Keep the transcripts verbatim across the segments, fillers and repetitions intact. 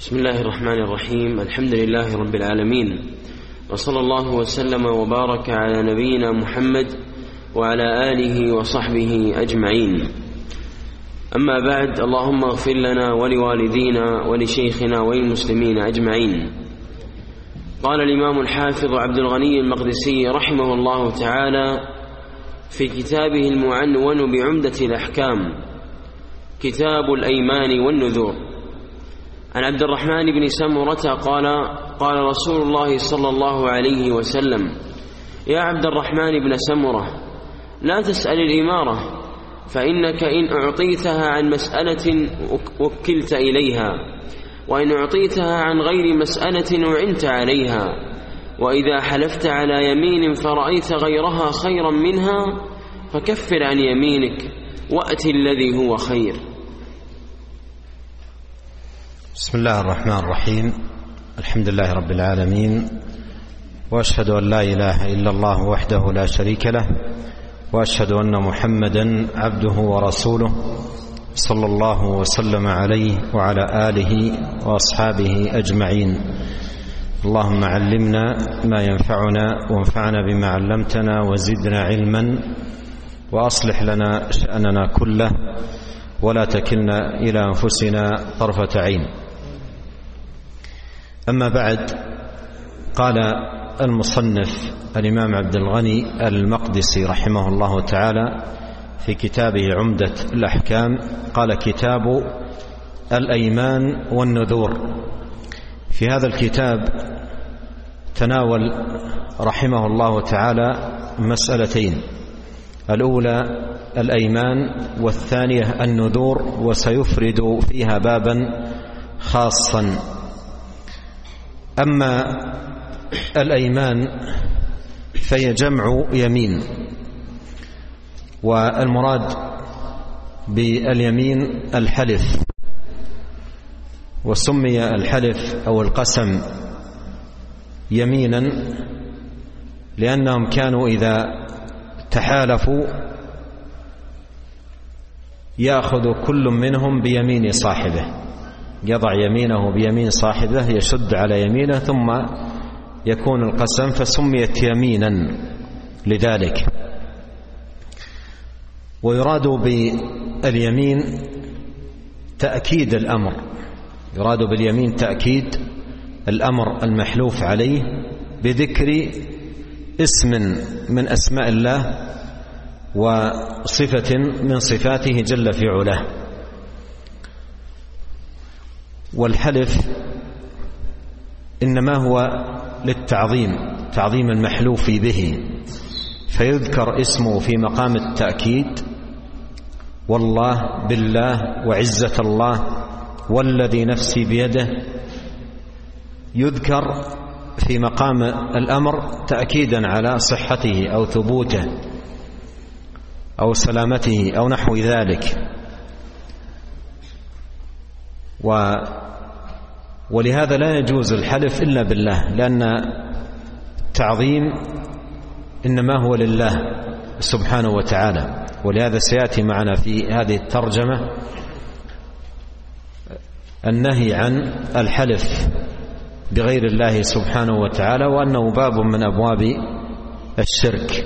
بسم الله الرحمن الرحيم. الحمد لله رب العالمين، وصلى الله وسلم وبارك على نبينا محمد وعلى آله وصحبه أجمعين. أما بعد، اللهم اغفر لنا ولوالدينا ولشيخنا وللمسلمين أجمعين. قال الإمام الحافظ عبد الغني المقدسي رحمه الله تعالى في كتابه المعنون بعمدة الأحكام، كتاب الأيمان والنذور، عن عبد الرحمن بن سمرة قال: قال رسول الله صلى الله عليه وسلم: يا عبد الرحمن بن سمرة، لا تسأل الإمارة، فإنك إن أعطيتها عن مسألة وكلت إليها، وإن أعطيتها عن غير مسألة أعنت عليها، وإذا حلفت على يمين فرأيت غيرها خيرا منها فكفر عن يمينك وأت الذي هو خير. بسم الله الرحمن الرحيم. الحمد لله رب العالمين، وأشهد أن لا إله إلا الله وحده لا شريك له، وأشهد أن محمدا عبده ورسوله صلى الله وسلم عليه وعلى آله وأصحابه أجمعين. اللهم علمنا ما ينفعنا، وانفعنا بما علمتنا، وزدنا علما، وأصلح لنا شأننا كله، ولا تكلنا إلى أنفسنا طرفة عين. أما بعد، قال المصنف الإمام عبد الغني المقدسي رحمه الله تعالى في كتابه عمدة الأحكام، قال: كتاب الأيمان والنذور. في هذا الكتاب تناول رحمه الله تعالى مسألتين: الأولى الأيمان، والثانية النذور، وسيفرد فيها بابا خاصا. أما الأيمان فهي جمع يمين، والمراد باليمين الحلف، وسمي الحلف أو القسم يمينا لأنهم كانوا إذا تحالفوا يأخذ كل منهم بيمين صاحبه، يضع يمينه بيمين صاحبه، يشد على يمينه، ثم يكون القسم، فسميت يمينا لذلك. ويراد باليمين تأكيد الأمر، يراد باليمين تأكيد الأمر المحلوف عليه بذكر اسم من أسماء الله وصفة من صفاته جل في علاه. والحلف إنما هو للتعظيم، تعظيم المحلوف به، فيذكر اسمه في مقام التأكيد: والله، بالله، وعزة الله، والذي نفسي بيده، يذكر في مقام الأمر تأكيدا على صحته أو ثبوته أو سلامته أو نحو ذلك. و ولهذا لا يجوز الحلف إلا بالله، لأن التعظيم إنما هو لله سبحانه وتعالى. ولهذا سيأتي معنا في هذه الترجمة النهي عن الحلف بغير الله سبحانه وتعالى، وأنه باب من أبواب الشرك.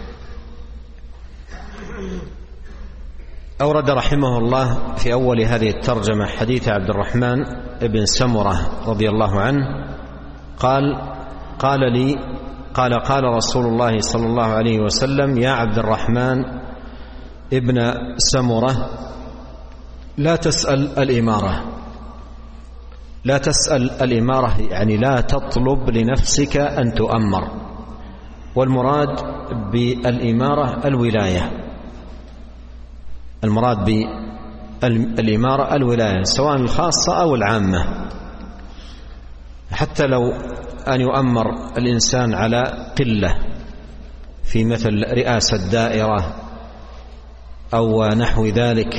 أورد رحمه الله في أول هذه الترجمة حديث عبد الرحمن بن سمرة رضي الله عنه قال: قال لي قال قال رسول الله صلى الله عليه وسلم: يا عبد الرحمن ابن سمرة، لا تسأل الإمارة. لا تسأل الإمارة يعني لا تطلب لنفسك أن تؤمر، والمراد بالإمارة الولاية، المراد بالإمارة الولاية سواء الخاصة أو العامة. حتى لو أن يؤمر الإنسان على قلة في مثل رئاسة دائرة أو نحو ذلك،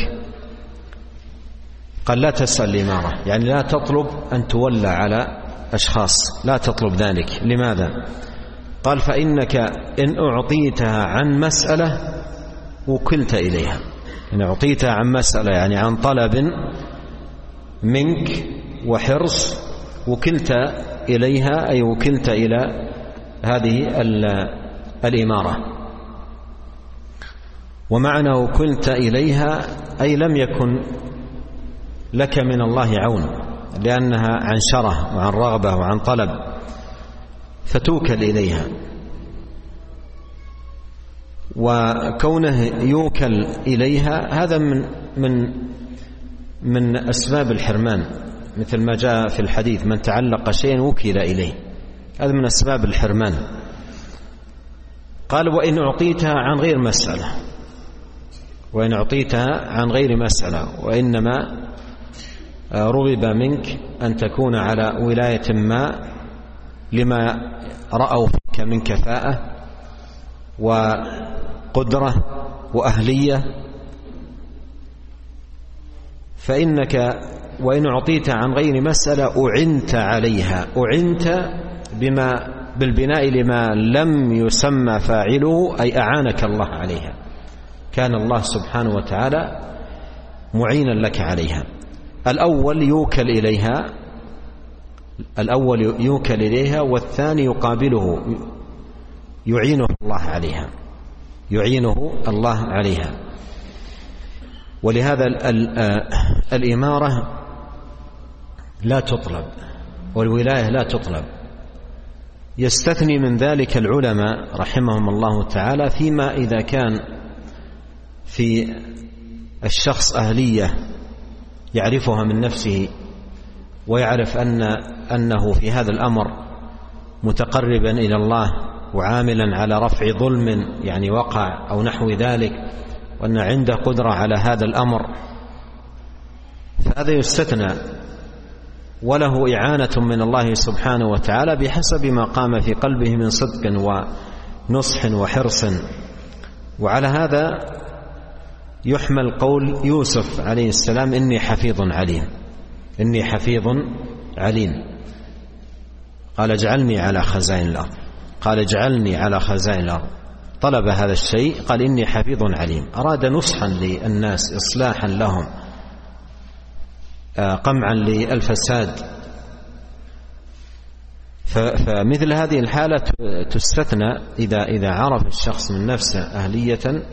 قال: لا تسأل الإمارة، يعني لا تطلب أن تولى على أشخاص، لا تطلب ذلك. لماذا؟ قال: فإنك إن أعطيتها عن مسألة وكلت إليها. إن أعطيتها عن مسألة يعني عن طلب منك وحرص وكلت إليها، أي وكلت إلى هذه الإمارة. ومعنى وكلت إليها أي لم يكن لك من الله عون، لأنها عن شره وعن رغبة وعن طلب فتوكل إليها. وكونه يوكل إليها هذا من من من أسباب الحرمان، مثل ما جاء في الحديث: من تعلق شيئا وكل إليه، هذا من أسباب الحرمان. قال: وإن أعطيتها عن غير مسألة، وإن أعطيتها عن غير مسألة، وإنما رغب منك أن تكون على ولاية ما لما رأوا فيك من كفاءة وقدرة وأهلية، فإنك وإن أعطيت عن غير مسألة أعنت عليها. أعنت بما بالبناء لما لم يسمى فاعله، أي أعانك الله عليها، كان الله سبحانه وتعالى معينا لك عليها. الأول يوكل إليها، الأول يوكل إليها، والثاني يقابله يعينه الله عليها، يعينه الله عليها. ولهذا الإمارة لا تطلب والولاية لا تطلب. يستثني من ذلك العلماء رحمهم الله تعالى فيما إذا كان في الشخص أهلية يعرفها من نفسه، ويعرف أن أنه في هذا الأمر متقربا إلى الله وعاملا على رفع ظلم يعني وقع أو نحو ذلك، وأن عنده قدرة على هذا الأمر، فهذا يستثنى وله إعانة من الله سبحانه وتعالى بحسب ما قام في قلبه من صدق ونصح وحرص. وعلى هذا يحمل قول يوسف عليه السلام: إني حفيظ عليم، إني حفيظ عليم. قال: اجعلني على خزائن الأرض، قال: اجعلني على خزائن الأرض. طلب هذا الشيء، قال: إني حفيظ عليم. أراد نصحا للناس، إصلاحا لهم، قمعا للفساد. فمثل هذه الحالة تستثنى إذا إذا عرف الشخص من نفسه أهلية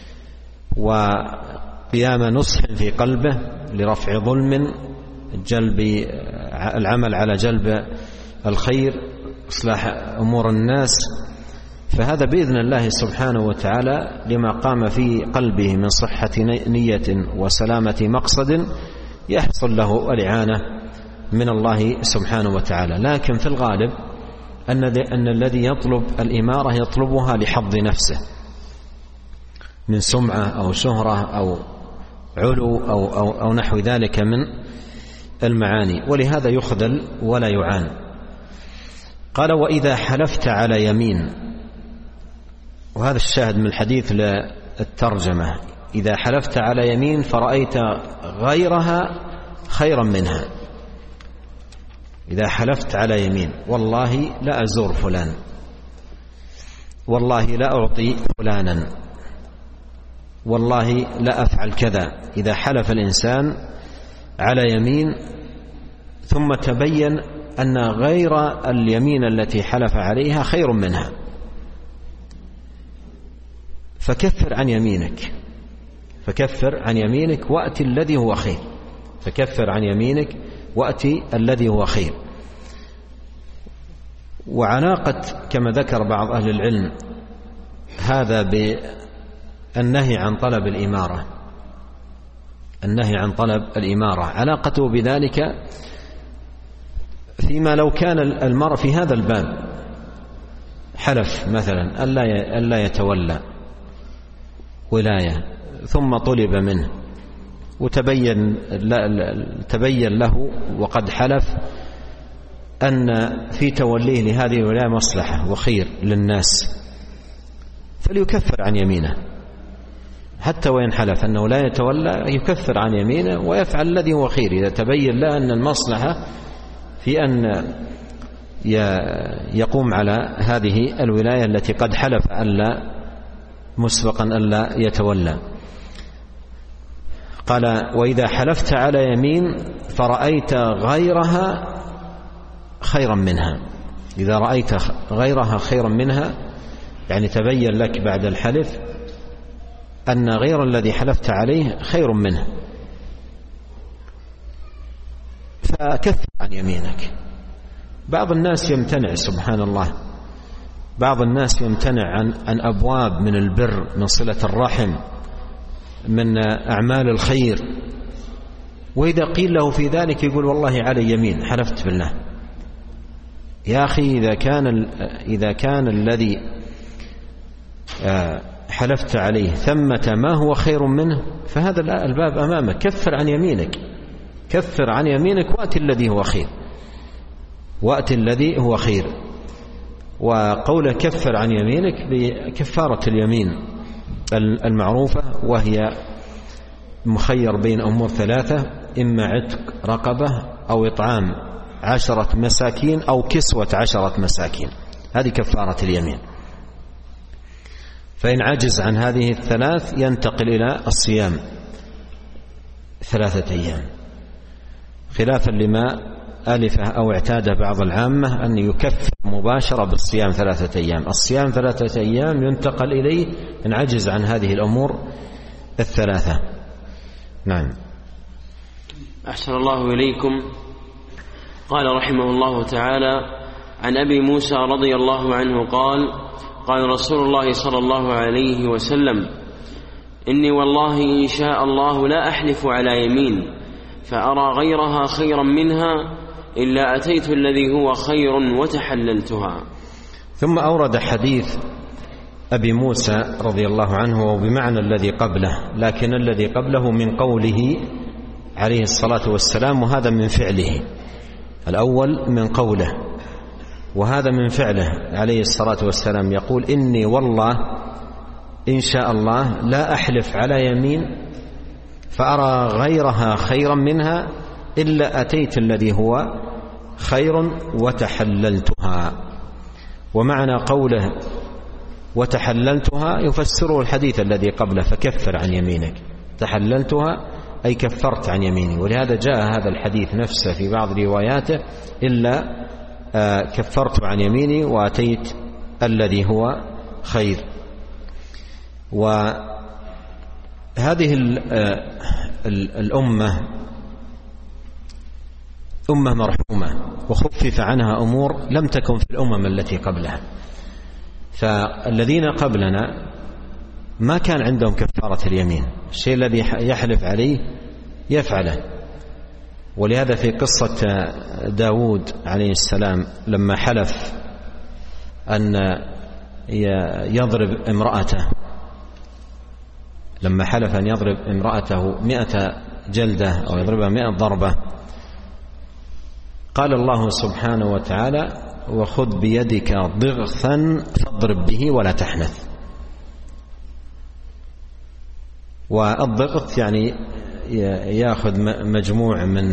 وقيام نصح في قلبه لرفع ظلم، جلب العمل على جلب الخير، إصلاح أمور الناس، فهذا بإذن الله سبحانه وتعالى لما قام في قلبه من صحة نية وسلامة مقصد يحصل له الإعانة من الله سبحانه وتعالى. لكن في الغالب أن أن الذي يطلب الإمارة يطلبها لحظ نفسه من سمعة أو شهرة أو علو أو, أو, أو نحو ذلك من المعاني، ولهذا يخذل ولا يعان. قال: وإذا حلفت على يمين، وهذا الشاهد من الحديث للترجمة: إذا حلفت على يمين فرأيت غيرها خيرا منها. إذا حلفت على يمين: والله لا أزور فلان، والله لا أعطي فلانا، والله لا أفعل كذا. إذا حلف الإنسان على يمين ثم تبين أن غير اليمين التي حلف عليها خير منها، فكفر عن يمينك، فكفر عن يمينك وأتي الذي هو خير، فكفر عن يمينك وأتي الذي هو خير. وعلاقة كما ذكر بعض أهل العلم هذا بالنهي عن طلب الإمارة، النهي عن طلب الإمارة علاقته بذلك فيما لو كان المرء في هذا الباب حلف مثلا ألا يتولى ولاية ثم طلب منه وتبين تبين له وقد حلف أن في توليه لهذه الولاية مصلحة وخير للناس، فليكفر عن يمينه، حتى وإن حلف أنه لا يتولى يكفر عن يمينه ويفعل الذي هو خير إذا تبين له أن المصلحة في أن يقوم على هذه الولاية التي قد حلف ألا مسبقا ألا يتولى. قال: وإذا حلفت على يمين فرأيت غيرها خيرا منها، إذا رأيت غيرها خيرا منها يعني تبين لك بعد الحلف أن غير الذي حلفت عليه خير منه، فكفر عن يمينك. بعض الناس يمتنع، سبحان الله، بعض الناس يمتنع عن عن أبواب من البر، من صلة الرحم، من أعمال الخير، وإذا قيل له في ذلك يقول: والله علي يمين، حلفت بالله. يا أخي، إذا كان إذا كان الذي حلفت عليه ثمة ما هو خير منه فهذا الباب أمامك، كفر عن يمينك، كفر عن يمينك وأتي الذي هو خير، وأتي الذي هو خير. وقول كفر عن يمينك بكفارة اليمين المعروفة، وهي مخير بين أمور ثلاثة: إما عتق رقبة، أو إطعام عشرة مساكين، أو كسوة عشرة مساكين. هذه كفارة اليمين. فإن عجز عن هذه الثلاث ينتقل إلى الصيام ثلاثة أيام، خلافا لما ألفه أو اعتاد بعض العامة أن يكفر مباشرة بالصيام ثلاثة أيام. الصيام ثلاثة أيام ينتقل إليه إن عجز عن هذه الأمور الثلاثة. نعم. أحسن الله إليكم. قال رحمه الله تعالى: عن أبي موسى رضي الله عنه قال: قال رسول الله صلى الله عليه وسلم: إني والله إن شاء الله لا أحلف على يمين فأرى غيرها خيرا منها إلا أتيت الذي هو خير وتحللتها. ثم أورد حديث أبي موسى رضي الله عنه وبمعنى الذي قبله، لكن الذي قبله من قوله عليه الصلاة والسلام، وهذا من فعله. الأول من قوله، وهذا من فعله عليه الصلاة والسلام. يقول: إني والله إن شاء الله لا أحلف على يمين فأرى غيرها خيرا منها إلا أتيت الذي هو خير وتحللتها. ومعنى قوله وتحللتها يفسره الحديث الذي قبله: فكفر عن يمينك. تحللتها أي كفرت عن يميني. ولهذا جاء هذا الحديث نفسه في بعض رواياته: إلا كفرت عن يميني وأتيت الذي هو خير. وهذه الأمة أمة مرحومة وخفف عنها أمور لم تكن في الأمم التي قبلها. فالذين قبلنا ما كان عندهم كفارة اليمين، الشيء الذي يحلف عليه يفعله. ولهذا في قصة داود عليه السلام لما حلف أن يضرب امرأته، لما حلف أن يضرب امرأته مئة جلدة أو يضربها مئة ضربة، قال الله سبحانه وتعالى: وخذ بيدك ضغثا فاضرب به ولا تحنث. والضغط يعني يأخذ مجموع من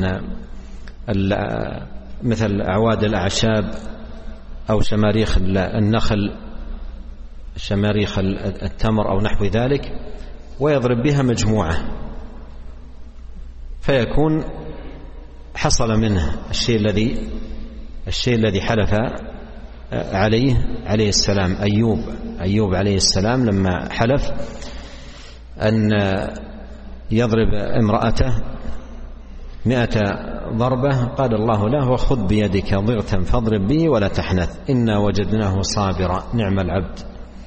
مثل أعواد الأعشاب أو شماريخ النخل، شماريخ التمر أو نحو ذلك، ويضرب بها مجموعة، فيكون حصل منه الشيء الذي الشيء الذي حلف عليه عليه السلام. أيوب أيوب عليه السلام لما حلف أن يضرب امرأته مئة ضربة قال الله له: وخذ بيدك ضغثا فاضرب به ولا تحنث إنا وجدناه صابرا نعم العبد.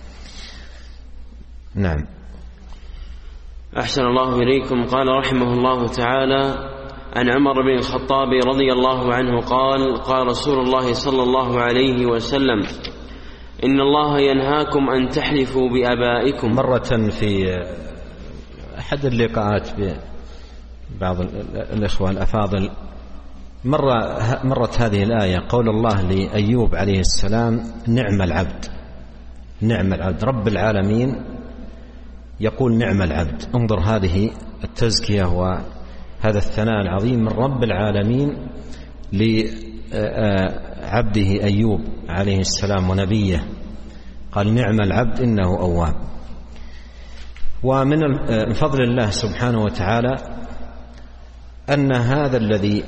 نعم. أحسن الله إليكم. قال رحمه الله تعالى: عن عمر بن الخطاب رضي الله عنه قال: قال رسول الله صلى الله عليه وسلم: إن الله ينهاكم أن تحلفوا بآبائكم. مرة في أحد اللقاءات ببعض الإخوة الأفاضل مرة مرت هذه الآية، قول الله لأيوب عليه السلام: نعم العبد نعم العبد. رب العالمين يقول نعم العبد. انظر هذه التزكية وهذا الثناء العظيم من رب العالمين لعبده أيوب عليه السلام ونبيه، قال: نعم العبد إنه أواب. ومن فضل الله سبحانه وتعالى أن هذا الذي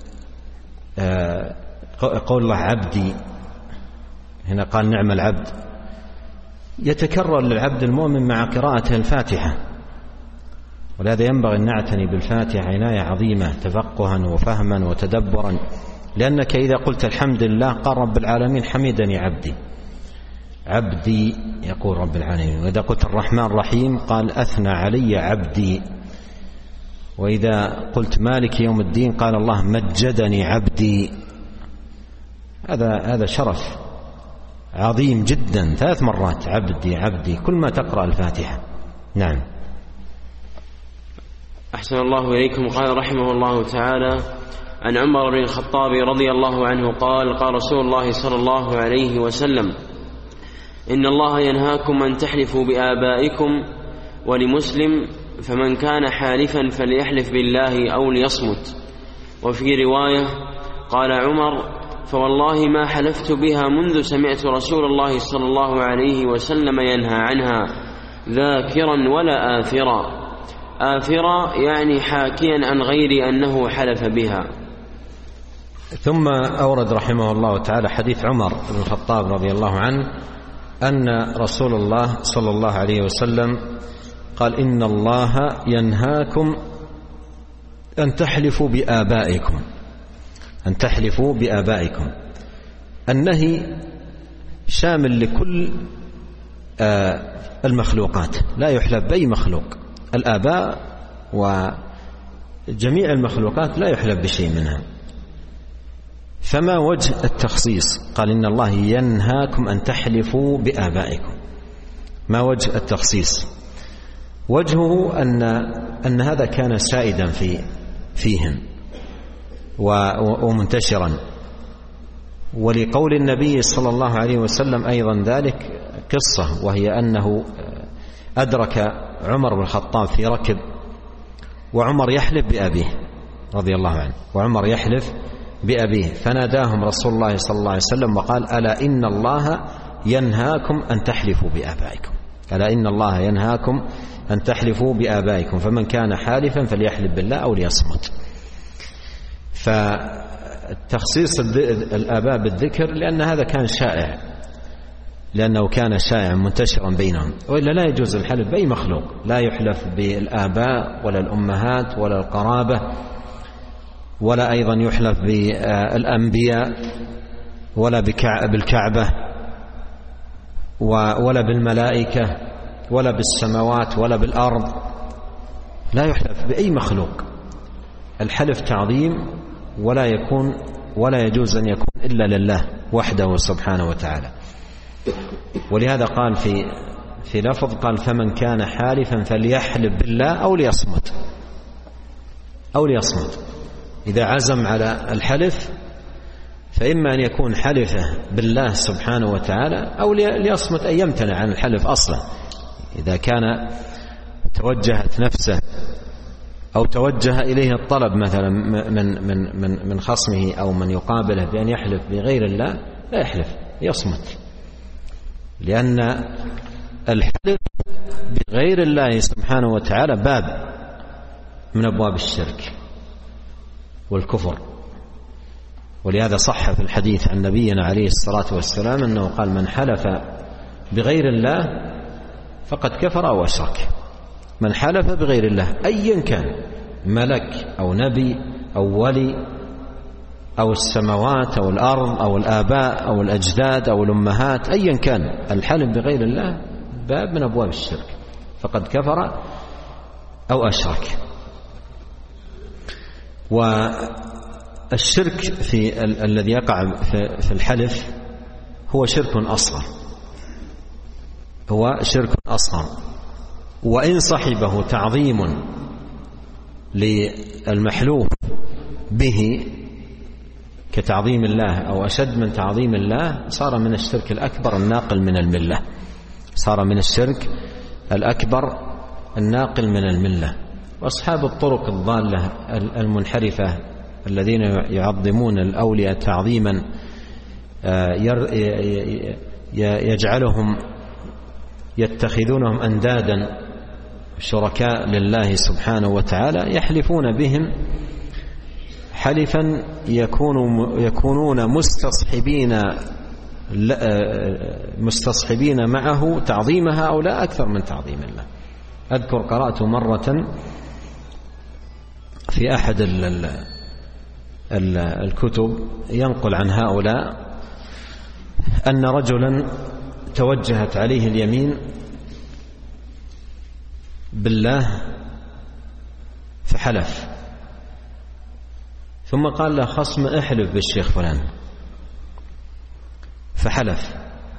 قول الله عبدي، هنا قال نعم العبد، يتكرر للعبد المؤمن مع قراءته الفاتحة، ولهذا ينبغي أن نعتني بالفاتحة عناية عظيمة تفقها وفهما وتدبرا، لأنك إذا قلت الحمد لله قال رب العالمين حمدني عبدي، عبدي يقول رب العالمين، وإذا قلت الرحمن الرحيم قال أثنى علي عبدي، وإذا قلت مالك يوم الدين قال الله مجدني عبدي. هذا هذا شرف عظيم جدا، ثلاث مرات عبدي عبدي كل ما تقرأ الفاتحة. نعم. أحسن الله إليكم. قال رحمه الله تعالى: عن عمر بن الخطاب رضي الله عنه قال: قال رسول الله صلى الله عليه وسلم: إن الله ينهاكم أن تحلفوا بآبائكم. ولمسلم: فمن كان حالفا فليحلف بالله أو ليصمت. وفي رواية قال عمر: فوالله ما حلفت بها منذ سمعت رسول الله صلى الله عليه وسلم ينهى عنها، ذاكرا ولا آثرا. آثرا يعني حاكيا عن غير أنه حلف بها. ثم أورد رحمه الله تعالى حديث عمر بن الخطاب رضي الله عنه أن رسول الله صلى الله عليه وسلم قال: إن الله ينهاكم أن تحلفوا بآبائكم، أن تحلفوا بآبائكم. النهي شامل لكل المخلوقات، لا يحلف بأي مخلوق، الآباء وجميع المخلوقات لا يحلف بشيء منها. فما وجه التخصيص؟ قال: إن الله ينهاكم أن تحلفوا بآبائكم. ما وجه التخصيص؟ وجهه أن أن هذا كان سائدا في فيهم ومنتشرا، ولقول النبي صلى الله عليه وسلم أيضا ذلك قصة، وهي أنه أدرك عمر بن الخطاب في ركب، وعمر يحلف بأبيه رضي الله عنه، وعمر يحلف بأبيه، فناداهم رسول الله صلى الله عليه وسلم وقال: ألا إن الله ينهاكم أن تحلفوا بآبائكم، ألا إن الله ينهاكم أن تحلفوا بآبائكم، فمن كان حالفا فليحلف بالله أو ليصمت. فتخصيص الآباء بالذكر لأن هذا كان شائع، لأنه كان شائعا منتشرا بينهم، وإلا لا يجوز الحلف بأي مخلوق، لا يحلف بالآباء ولا الأمهات ولا القرابة، ولا أيضا يحلف بالأنبياء ولا بالكعبة ولا بالملائكة ولا بالسماوات ولا بالأرض، لا يحلف بأي مخلوق. الحلف تعظيم ولا يكون ولا يجوز أن يكون إلا لله وحده سبحانه وتعالى. ولهذا قال في في لفظ قال: فمن كان حالفا فليحلف بالله أو ليصمت، أو ليصمت. إذا عزم على الحلف فإما أن يكون حلفه بالله سبحانه وتعالى أو ليصمت، أن يمتنع عن الحلف أصلا. إذا كان توجهت نفسه أو توجه إليه الطلب مثلا من من من من خصمه أو من يقابله بأن يحلف بغير الله، لا يحلف، يصمت، لأن الحلف بغير الله سبحانه وتعالى باب من أبواب الشرك والكفر. ولهذا صح في الحديث عن نبينا عليه الصلاة والسلام أنه قال: من حلف بغير الله فقد كفر أو أشرك. من حلف بغير الله أيا كان، ملك أو نبي أو ولي أو السماوات أو الأرض أو الآباء أو الأجداد أو الأمهات، أيا كان، الحلف بغير الله باب من أبواب الشرك، فقد كفر أو أشرك. والشرك في ال- الذي يقع في, في الحلف هو شرك أصغر، هو شرك أصغر، وإن صحبه تعظيم للمحلوف به كتعظيم الله أو أشد من تعظيم الله، صار من الشرك الأكبر الناقل من الملة، صار من الشرك الأكبر الناقل من الملة. وأصحاب الطرق الضالة المنحرفة الذين يعظمون الأولياء تعظيما يجعلهم يتخذونهم أندادا شركاء لله سبحانه وتعالى، يحلفون بهم حلفا يكون يكونون مستصحبين مستصحبين معه تعظيم هؤلاء أكثر من تعظيم الله. أذكر قرأت مرة في أحد الكتب ينقل عن هؤلاء أن رجلا توجهت عليه اليمين بالله فحلف، ثم قال له خصم احلف بالشيخ فلان، فحلف،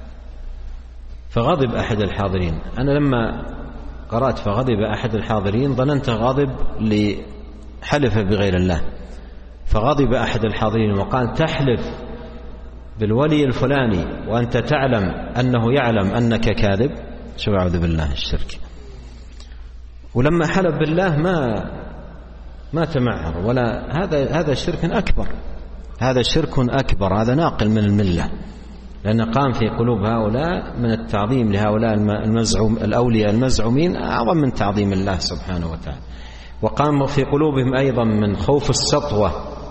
فغضب أحد الحاضرين. أنا لما قرأت فغضب أحد الحاضرين ظننت غاضب لحلف بغير الله، فغضب أحد الحاضرين وقال تحلف بالولي الفلاني وأنت تعلم أنه يعلم أنك كاذب. شو أعوذ بالله الشرك. ولما حلف بالله ما ما تمعر ولا، هذا هذا شرك أكبر، هذا شرك أكبر، هذا ناقل من الملة، لأن قام في قلوب هؤلاء من التعظيم لهؤلاء المزعوم الأولياء المزعومين أعظم من تعظيم الله سبحانه وتعالى، وقام في قلوبهم أيضا من خوف السطوة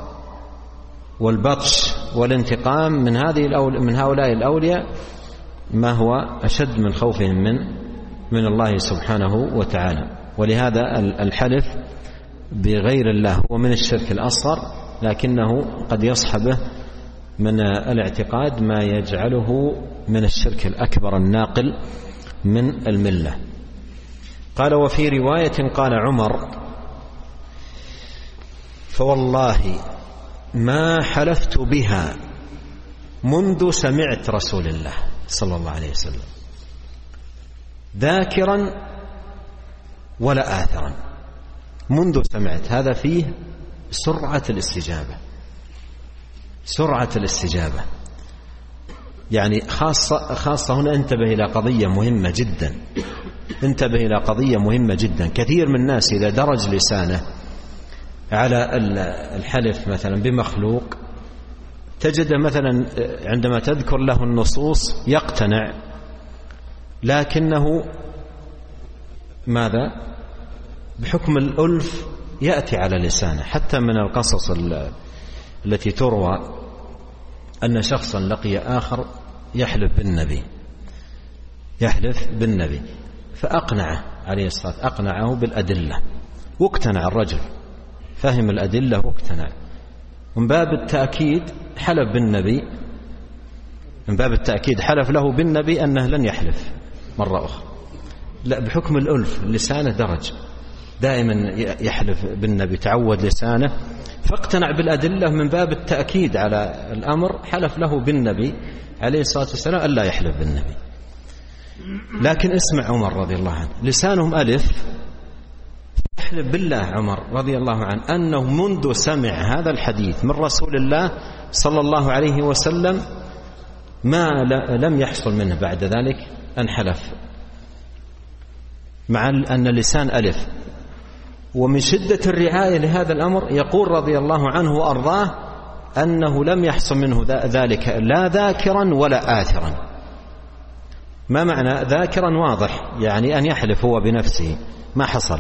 والبطش والانتقام من هذه من هؤلاء الأولياء ما هو أشد من خوفهم من من الله سبحانه وتعالى. ولهذا الحلف بغير الله هو من الشرك الأصغر، لكنه قد يصحبه من الاعتقاد ما يجعله من الشرك الأكبر الناقل من الملة. قال وفي رواية قال عمر فوالله ما حلفت بها منذ سمعت رسول الله صلى الله عليه وسلم ذاكرا ولا آثرا، منذ سمعت، هذا فيه سرعة الاستجابة، سرعة الاستجابة. يعني خاصة, خاصة هنا انتبه إلى قضية مهمة جدا، انتبه إلى قضية مهمة جدا. كثير من الناس إذا درج لسانه على الحلف مثلا بمخلوق تجد مثلا عندما تذكر له النصوص يقتنع، لكنه ماذا بحكم الألف يأتي على لسانه. حتى من القصص التي تروى أن شخصا لقي آخر يحلف بالنبي، يحلف بالنبي فأقنعه عليه الصلاة، أقنعه بالأدلة واقتنع الرجل، فهم الأدلة واقتنع، من باب التأكيد حلف بالنبي، من باب التأكيد حلف له بالنبي أنه لن يحلف مرة أخرى، لا بحكم الألف لسانه درج دائما يحلف بالنبي، تعود لسانه فاقتنع بالأدلة، من باب التأكيد على الأمر حلف له بالنبي عليه الصلاة والسلام ألا يحلف بالنبي. لكن اسمع عمر رضي الله عنه لسانهم ألف، يحلف بالله عمر رضي الله عنه أنه منذ سمع هذا الحديث من رسول الله صلى الله عليه وسلم ما لم يحصل منه بعد ذلك أن حلف، مع أن اللسان ألف. ومن شدة الرعاية لهذا الأمر يقول رضي الله عنه وأرضاه أنه لم يحصل منه ذلك لا ذاكرا ولا آثرا. ما معنى ذاكرا؟ واضح، يعني أن يحلف هو بنفسه ما حصل،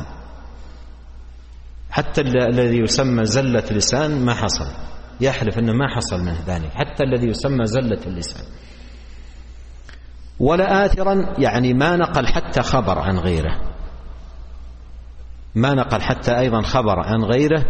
حتى الذي يسمى زلة لسان ما حصل، يحلف أنه ما حصل منه ذلك، حتى الذي يسمى زلة اللسان. ولا آثرا يعني ما نقل حتى خبر عن غيره، ما نقل حتى أيضا خبر عن غيره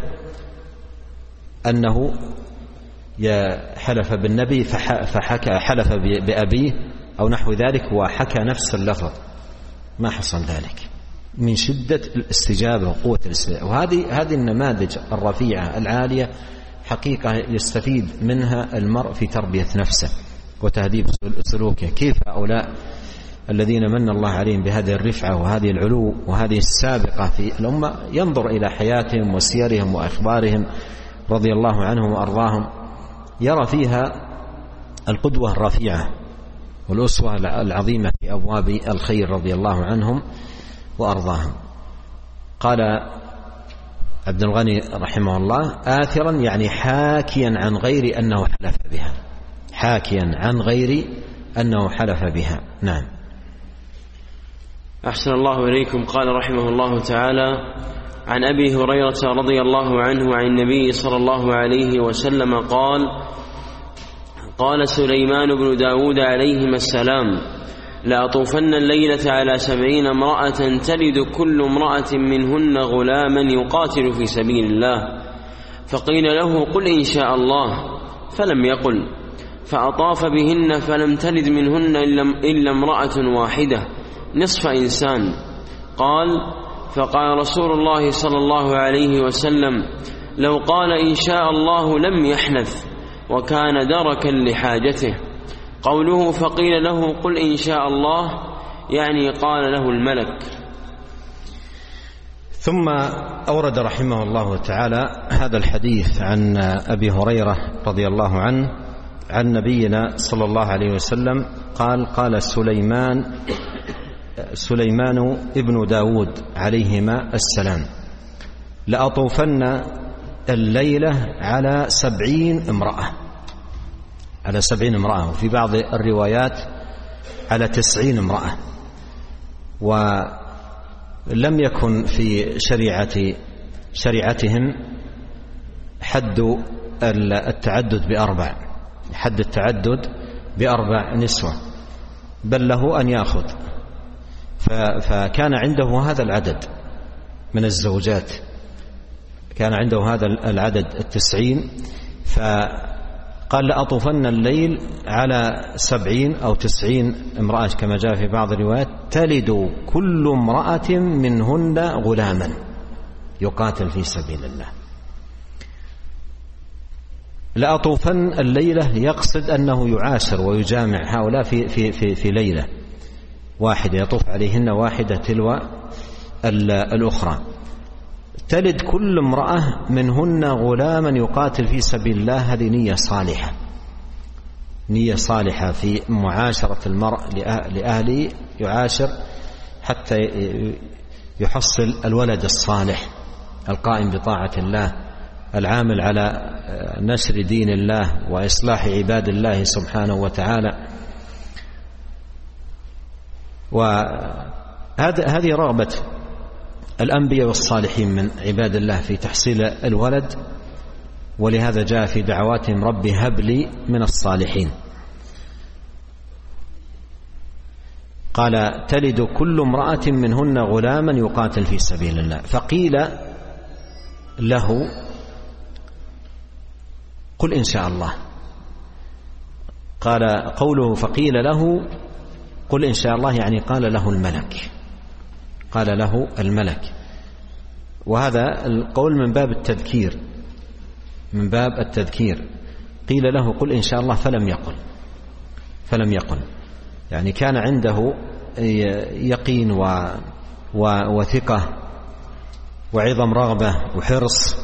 أنه حلف بالنبي فحكى حلف بأبيه أو نحو ذلك وحكى نفس اللفظ، ما حصل ذلك، من شدة الاستجابة وقوة الاستجابة. وهذه هذه النماذج الرفيعة العالية حقيقة يستفيد منها المرء في تربية نفسه وتهذيب سلوكه. كيف هؤلاء الذين من الله عليهم بهذه الرفعة وهذه العلو وهذه السابقة في الأمة ينظر إلى حياتهم وسيرهم وأخبارهم رضي الله عنهم وأرضاهم، يرى فيها القدوة الرفيعة والأسوة العظيمة في أبواب الخير رضي الله عنهم وأرضاهم. قال عبد الغني رحمه الله آثرا يعني حاكيا عن غير أنه حلف بها، حاكيا عن غير أنه حلف بها. نعم. أحسن الله إليكم. قال رحمه الله تعالى عن أبي هريرة رضي الله عنه عن النبي صلى الله عليه وسلم قال: قال سليمان بن داود عليهما السلام: لأطوفن الليلة على سبعين امرأة تلد كل امرأة منهن غلاما يقاتل في سبيل الله. فقيل له: قل إن شاء الله، فلم يقل، فأطاف بهن فلم تلد منهن إلا امرأة واحدة نصف إنسان. قال: فقال رسول الله صلى الله عليه وسلم: لو قال إن شاء الله لم يحنث، وكان دركا لحاجته. قوله فقيل له قل إن شاء الله يعني قال له الملك. ثم أورد رحمه الله تعالى هذا الحديث عن أبي هريرة رضي الله عنه عن نبينا صلى الله عليه وسلم قال: قال سليمان سليمان ابن داود عليهما السلام: لأطوفن الليلة على سبعين امرأة على سبعين امرأة وفي بعض الروايات على تسعين امرأة. ولم يكن في شريعة شريعتهم حد التعدد بأربع حد التعدد بأربع نسوة، بل له أن يأخذ، فكان عنده هذا العدد من الزوجات، كان عنده هذا العدد التسعين، فقال لأطوفن الليل على سبعين أو تسعين امرأة كما جاء في بعض الروايات تلد كل امرأة منهن غلاما يقاتل في سبيل الله. لأطوفن الليلة يقصد أنه يعاشر ويجامع هؤلاء في, في, في, في ليلة واحدة، يطوف عليهن واحدة تلو الأخرى. تلد كل امرأة منهن غلاما يقاتل في سبيل الله. هذه نية صالحة، نية صالحة في معاشرة المرء لأهله، يعاشر حتى يحصل الولد الصالح القائم بطاعة الله، العامل على نشر دين الله وإصلاح عباد الله سبحانه وتعالى. وهذه رغبة الأنبياء والصالحين من عباد الله في تحصيل الولد، ولهذا جاء في دعواتهم رب هب لي من الصالحين. قال تلد كل امرأة منهن غلاما يقاتل في سبيل الله. فقيل له قل إن شاء الله. قال قوله فقيل له قل إن شاء الله يعني قال له الملك، قال له الملك. وهذا القول من باب التذكير، من باب التذكير. قيل له قل إن شاء الله فلم يقل، فلم يقل يعني كان عنده يقين و وثقة وعظم رغبة وحرص،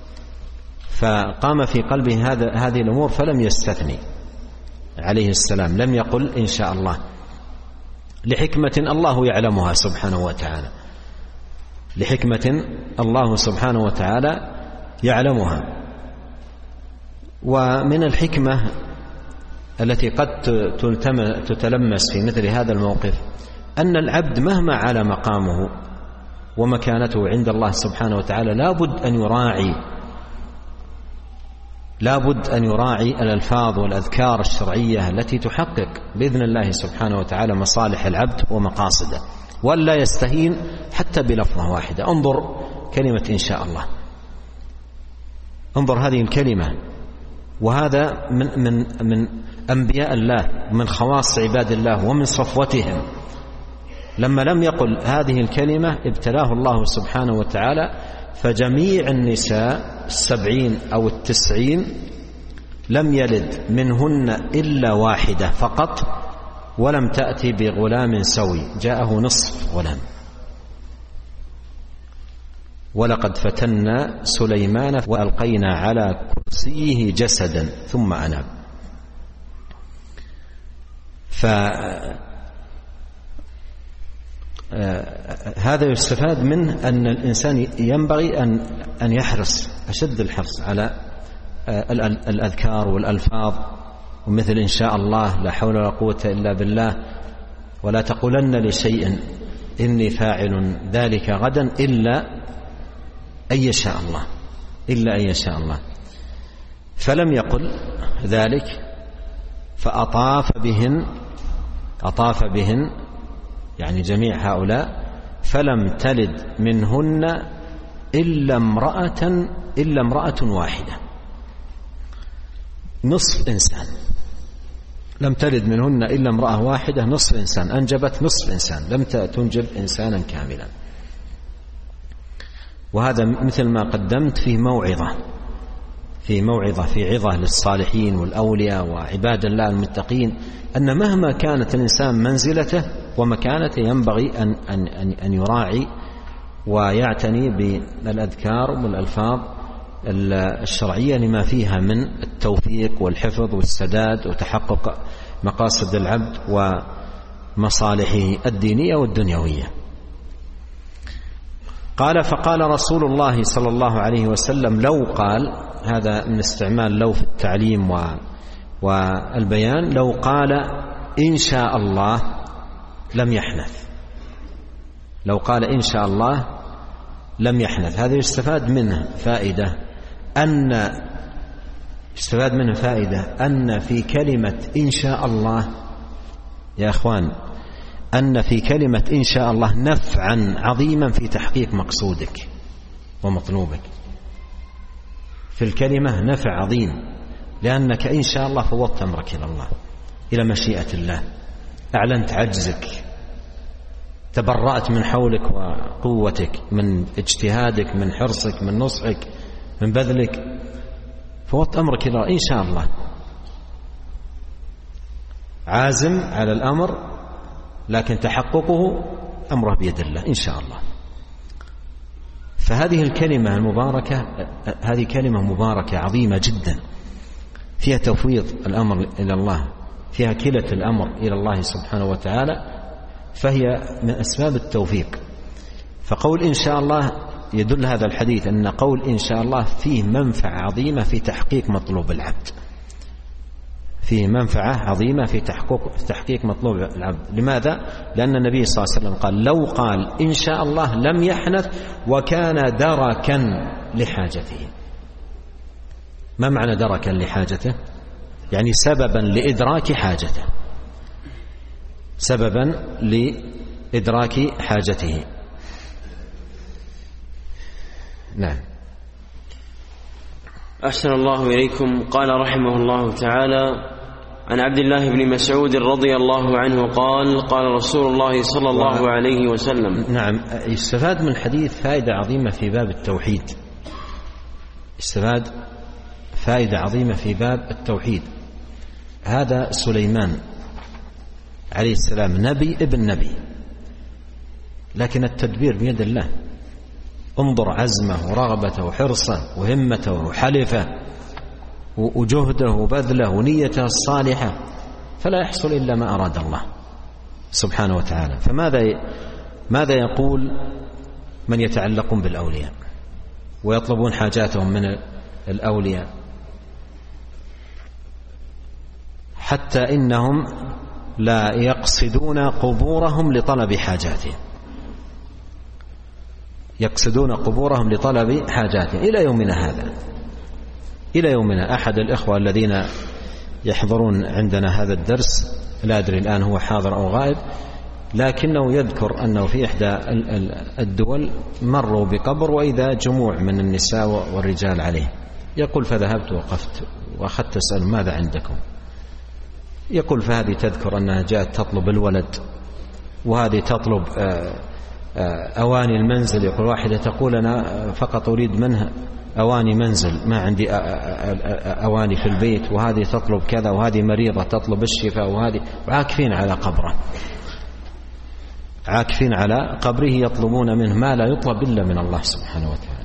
فقام في قلبه هذا هذه الأمور فلم يستثني عليه السلام، لم يقل إن شاء الله لحكمة الله يعلمها سبحانه وتعالى، لحكمة الله سبحانه وتعالى يعلمها. ومن الحكمة التي قد تتلمس في مثل هذا الموقف أن العبد مهما على مقامه ومكانته عند الله سبحانه وتعالى لابد أن يراعي لابد أن يراعي الألفاظ والأذكار الشرعية التي تحقق بإذن الله سبحانه وتعالى مصالح العبد ومقاصده، ولا يستهين حتى بلفظة واحدة. انظر كلمة إن شاء الله، انظر هذه الكلمة، وهذا من من من أنبياء الله، من خواص عباد الله ومن صفوتهم. لما لم يقل هذه الكلمة ابتلاه الله سبحانه وتعالى، فجميع النساء السبعين أو التسعين لم يلد منهن إلا واحدة فقط، ولم تأتي بغلام سوي، جاءه نصف غلام. ولقد فتنا سليمان وألقينا على كرسيه جسدا ثم أناب. فهذا يستفاد منه أن الإنسان ينبغي أن أن يحرص أشد الحرص على الأذكار والألفاظ، ومثل إن شاء الله، لا حول ولا قوة إلا بالله، ولا تقولن لشيء إني فاعل ذلك غدا إلا أن يشاء الله، إلا أن يشاء الله. فلم يقل ذلك، فأطاف بهن أطاف بهن يعني جميع هؤلاء، فلم تلد منهن إلا امرأة إلا امرأة واحدة، نصف إنسان. لم تلد منهن إلا امرأة واحدة، نصف إنسان، أنجبت نصف إنسان، لم تنجب إنسانا كاملا. وهذا مثل ما قدمت في موعظة في موعظة في عظة للصالحين والأولياء وعباد الله المتقين، أن مهما كانت الإنسان منزلته ومكانته ينبغي أن, أن, أن يراعي ويعتني بالأذكار والألفاظ الشرعية لما فيها من التوفيق والحفظ والسداد وتحقق مقاصد العبد ومصالحه الدينية والدنيوية. قال: فقال رسول الله صلى الله عليه وسلم: لو قال، هذا من استعمال لو في التعليم والبيان، لو قال إن شاء الله لم يحنث، لو قال إن شاء الله لم يحنث. هذا يستفاد منه فائدة أن يستفاد منه فائدة أن في كلمة إن شاء الله يا أخوان، أن في كلمة إن شاء الله نفعا عظيما في تحقيق مقصودك ومطلوبك. في الكلمة نفع عظيم، لأنك إن شاء الله فوضت أمرك إلى الله، إلى مشيئة الله، أعلنت عجزك، تبرأت من حولك وقوتك، من اجتهادك، من حرصك، من نصحك، من بذلك، فوضت أمرك إلى الله إن شاء الله، عازم على الأمر، لكن تحققه أمره بيد الله إن شاء الله. فهذه الكلمة المباركة هذه كلمة مباركة عظيمة جدا، فيها تفويض الأمر إلى الله، فيها كلة الأمر إلى الله سبحانه وتعالى، فهي من أسباب التوفيق. فقول إن شاء الله يدل هذا الحديث أن قول إن شاء الله فيه منفعة عظيمة في تحقيق مطلوب العبد، فيه منفعة عظيمة في تحقيق تحقيق مطلوب العبد. لماذا؟ لأن النبي صلى الله عليه وسلم قال: لو قال إن شاء الله لم يحنث وكان دركا لحاجته. ما معنى دركا لحاجته؟ يعني سببا لإدراك حاجته، سببا لإدراك حاجته. نعم. أحسن الله إليكم. قال رحمه الله تعالى: عن عبد الله بن مسعود رضي الله عنه قال: قال رسول الله صلى الله عليه وسلم. نعم. يستفاد من الحديث فائدة عظيمة في باب التوحيد، يستفاد فائدة عظيمة في باب التوحيد. هذا سليمان عليه السلام نبي ابن نبي، لكن التدبير بيد الله. انظر عزمه ورغبته وحرصه وهمته وحلفه وجهده وبذله ونيته الصالحة، فلا يحصل إلا ما أراد الله سبحانه وتعالى. فماذا ماذا يقول من يتعلقون بالأولياء ويطلبون حاجاتهم من الأولياء؟ حتى إنهم لا يقصدون قبورهم لطلب حاجاتهم، يقصدون قبورهم لطلب حاجاتهم إلى يومنا هذا، إلى يومنا. أحد الإخوة الذين يحضرون عندنا هذا الدرس، لا أدري الآن هو حاضر أو غائب، لكنه يذكر أنه في إحدى الدول مروا بقبر وإذا جموع من النساء والرجال عليه. يقول: فذهبت وقفت وأخذت أسأل: ماذا عندكم؟ يقول: فهذه تذكر أنها جاءت تطلب الولد، وهذه تطلب أواني المنزل. يقول: واحدة تقول: أنا فقط أريد منها أواني منزل، ما عندي أواني في البيت، وهذه تطلب كذا، وهذه مريضة تطلب الشفاء، وهذه عاكفين على قبره، عاكفين على قبره، يطلبون منه ما لا يطلب إلا من الله سبحانه وتعالى.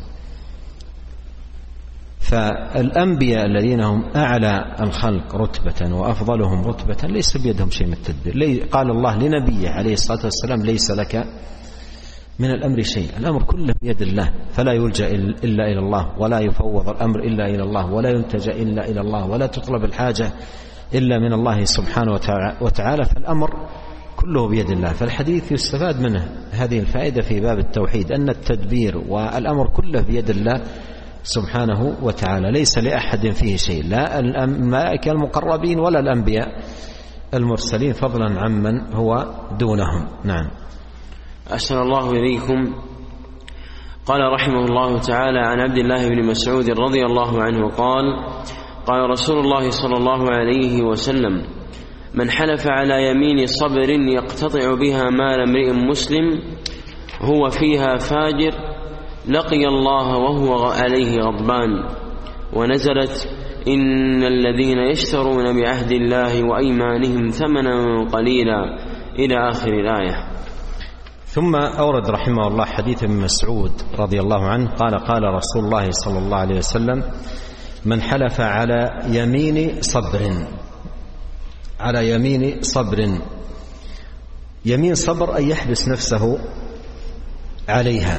فالأنبياء الذين هم أعلى الخلق رتبة وأفضلهم رتبة ليس بيدهم شيء من التدبير. قال الله لنبيه عليه الصلاة والسلام: ليس لك من الأمر شيء، الأمر كله بيد الله، فلا يلجأ إلا إلى الله، ولا يفوض الأمر إلا إلى الله، ولا يلتجأ إلا إلى الله، ولا تطلب الحاجة إلا من الله سبحانه وتعالى. فالأمر كله بيد الله. فالحديث يستفاد منه هذه الفائدة في باب التوحيد، أن التدبير والأمر كله بيد الله سبحانه وتعالى، ليس لأحد فيه شيء، لا الملائكة المقربين ولا الأنبياء المرسلين، فضلا عمن هو دونهم. نعم. أحسن الله إليكم. قال رحمه الله تعالى عن عبد الله بن مسعود رضي الله عنه قال: قال رسول الله صلى الله عليه وسلم: من حلف على يمين صبر يقتطع بها مال امرئ مسلم هو فيها فاجر لقي الله وهو عليه غضبان. ونزلت: إن الذين يشترون بعهد الله وأيمانهم ثمنا قليلا إلى آخر الآية. ثم أورد رحمه الله حديث ابن مسعود رضي الله عنه قال: قال رسول الله صلى الله عليه وسلم: من حلف على يمين صبر، على يمين صبر، يمين صبر أن يحبس نفسه عليها،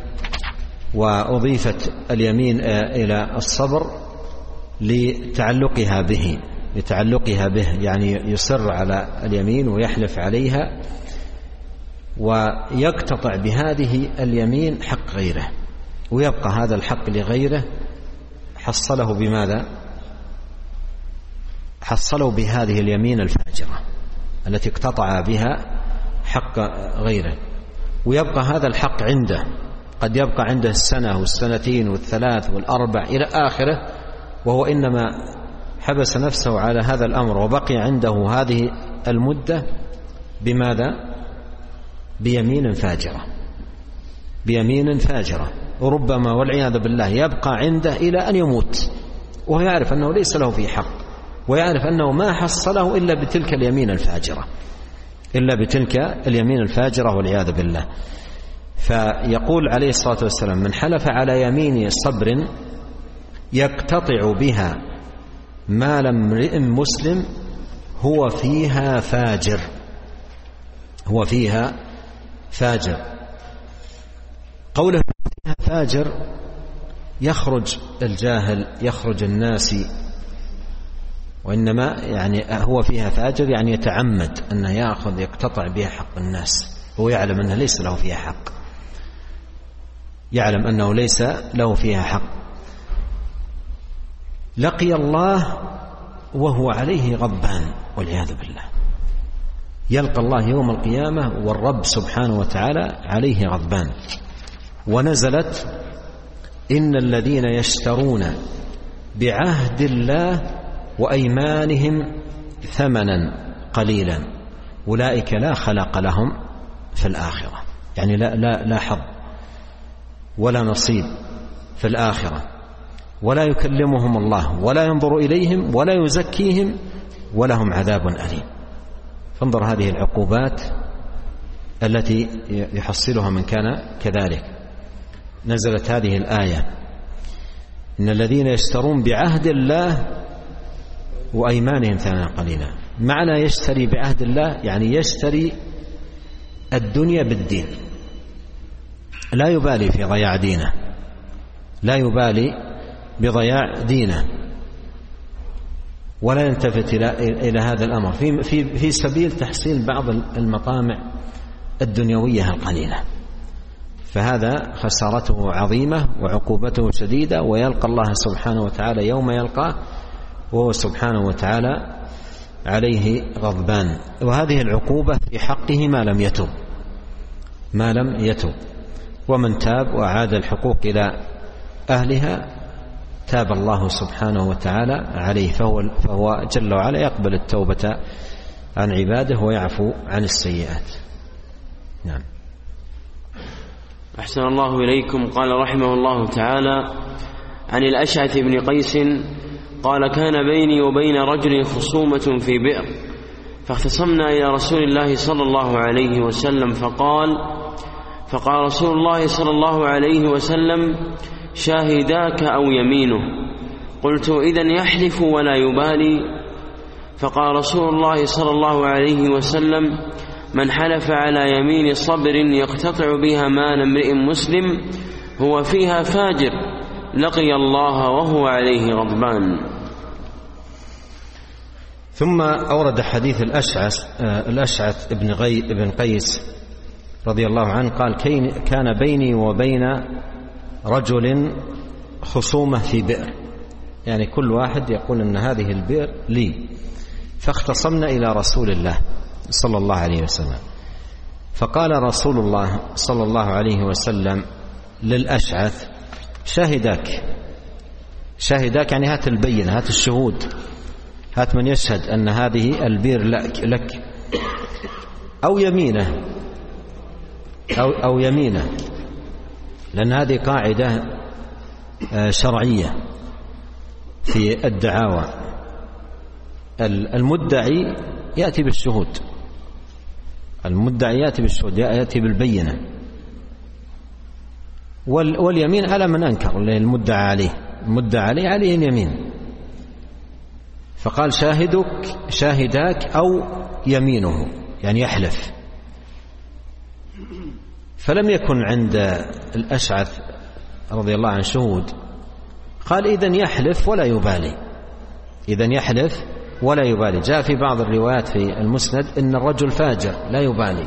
وأضيفت اليمين إلى الصبر لتعلقها به لتعلقها به يعني يصر على اليمين ويحلف عليها ويقتطع بهذه اليمين حق غيره، ويبقى هذا الحق لغيره. حصله بماذا؟ حصله بهذه اليمين الفاجرة التي اقتطع بها حق غيره، ويبقى هذا الحق عنده، قد يبقى عنده السنة والسنتين والثلاث والأربع إلى آخره، وهو إنما حبس نفسه على هذا الأمر وبقي عنده هذه المدة بماذا؟ بيمين فاجرة، بيمين فاجرة، وربما والعياذ بالله يبقى عنده إلى أن يموت وهو يعرف أنه ليس له فيه حق، ويعرف أنه ما حصله إلا بتلك اليمين الفاجرة إلا بتلك اليمين الفاجرة والعياذ بالله. فيقول عليه الصلاة والسلام: من حلف على يمين صبر يقتطع بها مال امرئ مسلم هو فيها فاجر، هو فيها فاجر. قوله فيها فاجر يخرج الجاهل، يخرج الناسي، وإنما يعني هو فيها فاجر يعني يتعمد أنه يأخذ يقتطع بها حق الناس، هو يعلم أنه ليس له فيها حق، يعلم أنه ليس له فيها حق. لقي الله وهو عليه غضبان والعياذ بالله، يلقى الله يوم القيامة والرب سبحانه وتعالى عليه غضبان. ونزلت: إن الذين يشترون بعهد الله وأيمانهم ثمنا قليلا أولئك لا خلاق لهم في الآخرة، يعني لا, لا, لا حظ ولا نصيب في الآخرة، ولا يكلمهم الله ولا ينظر إليهم ولا يزكيهم ولهم عذاب أليم. فانظر هذه العقوبات التي يحصلها من كان كذلك. نزلت هذه الآية: إن الذين يشترون بعهد الله وأيمانهم ثمنا قليلا. معنى يشتري بعهد الله يعني يشتري الدنيا بالدين، لا يبالي في ضياع دينه، لا يبالي بضياع دينه، ولا يلتفت إلى, إلى هذا الأمر في, في, في سبيل تحصيل بعض المطامع الدنيوية القليلة. فهذا خسارته عظيمة وعقوبته شديدة، ويلقى الله سبحانه وتعالى يوم يلقاه وهو سبحانه وتعالى عليه غضبان. وهذه العقوبة في حقه ما لم يتب ما لم يتب ومن تاب وأعاد الحقوق إلى أهلها تاب الله سبحانه وتعالى عليه، فهو, فهو جل وعلا يقبل التوبة عن عباده ويعفو عن السيئات. نعم. أحسن الله إليكم. قال رحمه الله تعالى عن الأشعث بن قيس قال: كان بيني وبين رجل خصومة في بئر، فاختصمنا إلى رسول الله صلى الله عليه وسلم فقال فقال رسول الله صلى الله عليه وسلم: شاهداك أو يمينه؟ قلت: إذن يحلف ولا يبالي. فقال رسول الله صلى الله عليه وسلم: من حلف على يمين صبر يقتطع بها مال امرئ مسلم هو فيها فاجر لقي الله وهو عليه غضبان. ثم أورد حديث الأشعث الأشعث ابن غي ابن قيس رضي الله عنه قال: كان بيني وبين رجل خصومة في بئر، يعني كل واحد يقول أن هذه البئر لي، فاختصمنا إلى رسول الله صلى الله عليه وسلم، فقال رسول الله صلى الله عليه وسلم للأشعث: شاهداك شاهداك يعني هات البينة، هات الشهود، هات من يشهد أن هذه البئر لك، أو يمينه أو, أو يمينه، لأن هذه قاعدة شرعية في الدعاوى. المدعي يأتي بالشهود، المدعي يأتي بالشهود، يأتي بالبينة، واليمين على من أنكر المدعى عليه، المدعى عليه عليه اليمين. فقال: شاهدك شاهداك أو يمينه، يعني يحلف. فلم يكن عند الأشعث رضي الله عنه شهود، قال: إذن يحلف ولا يبالي، إذن يحلف ولا يبالي. جاء في بعض الروايات في المسند إن الرجل فاجر لا يبالي.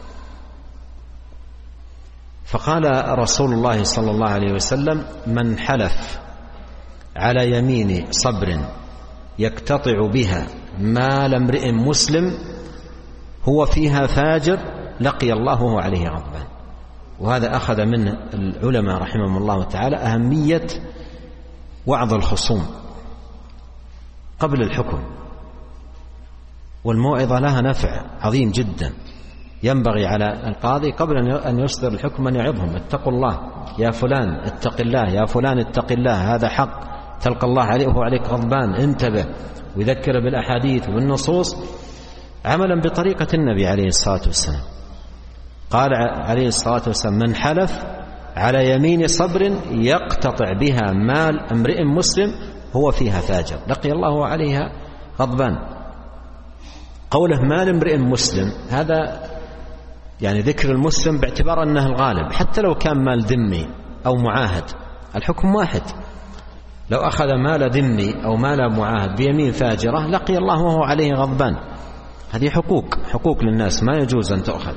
فقال رسول الله صلى الله عليه وسلم: من حلف على يمين صبر يقتطع بها مال امرئ مسلم هو فيها فاجر لقي الله وهو عليه غضبان. وهذا أخذ من العلماء رحمهم الله تعالى أهمية وعظ الخصوم قبل الحكم، والموعظة لها نفع عظيم جدا. ينبغي على القاضي قبل أن يصدر الحكم أن يعظهم: اتقوا الله يا فلان، اتق الله يا فلان، اتق الله، هذا حق تلقى الله عليه وهو عليك غضبان، انتبه. ويذكر بالأحاديث والنصوص عملا بطريقة النبي عليه الصلاة والسلام. قال عليه الصلاة والسلام: من حلف على يمين صبر يقتطع بها مال امرئ مسلم هو فيها فاجر لقي الله عليها غضبان. قوله مال امرئ مسلم، هذا يعني ذكر المسلم باعتبار أنه الغالب، حتى لو كان مال ذمي أو معاهد الحكم واحد. لو أخذ مال ذمي أو مال معاهد بيمين فاجرة لقي الله وهو عليه غضبان. هذه حقوق حقوق للناس ما يجوز أن تأخذ.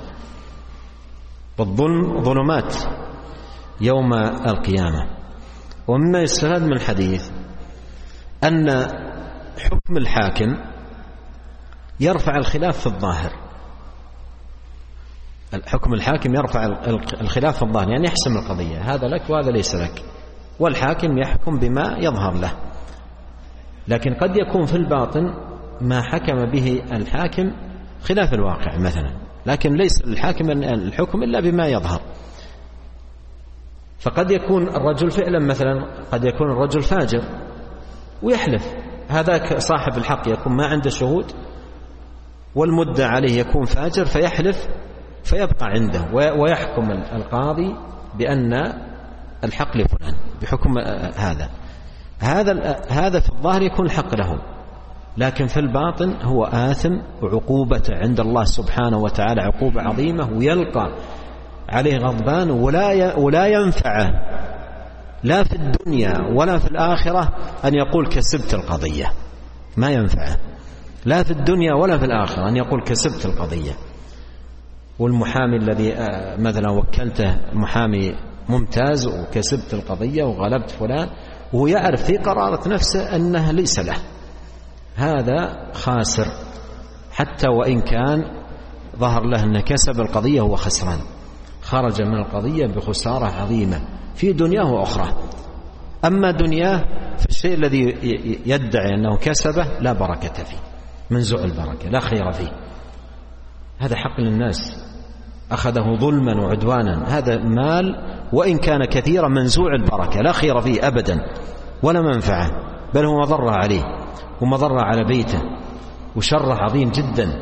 والظلم ظلمات يوم القيامة. ومما يستفاد من الحديث أن حكم الحاكم يرفع الخلاف في الظاهر. الحكم الحاكم يرفع الخلاف في الظاهر، يعني يحسم القضية، هذا لك وهذا ليس لك، والحاكم يحكم بما يظهر له. لكن قد يكون في الباطن ما حكم به الحاكم خلاف الواقع مثلا، لكن ليس للحاكم الحكم إلا بما يظهر. فقد يكون الرجل فعلا مثلا، قد يكون الرجل فاجر ويحلف، هذاك صاحب الحق يكون ما عنده شهود، والمدعى عليه يكون فاجر فيحلف فيبقى عنده، ويحكم القاضي بأن الحق لفلان بحكم هذا هذا هذا في الظاهر يكون الحق له، لكن في الباطن هو آثم، وعقوبته عند الله سبحانه وتعالى عقوبة عظيمة، ويلقى عليه غضبان، ولا ولا ينفعه لا في الدنيا ولا في الآخرة أن يقول كسبت القضية، ما ينفعه لا في الدنيا ولا في الآخرة أن يقول كسبت القضية. والمحامي الذي مثلا وكلته محامي ممتاز وكسبت القضية وغلبت فلان، وهو يعرف في قرارة نفسه أنه ليس له، هذا خاسر، حتى وإن كان ظهر له أنه كسب القضية هو خسران، خرج من القضية بخسارة عظيمة في دنياه وأخرى. أما دنياه فالشيء الذي يدعي أنه كسبه لا بركة فيه، منزوع البركة، لا خير فيه، هذا حق للناس أخذه ظلما وعدوانا، هذا مال وإن كان كثيرا منزوع البركة، لا خير فيه أبدا ولا منفعة، بل هو مضرة عليه ومضرة على بيته وشر عظيم جدا.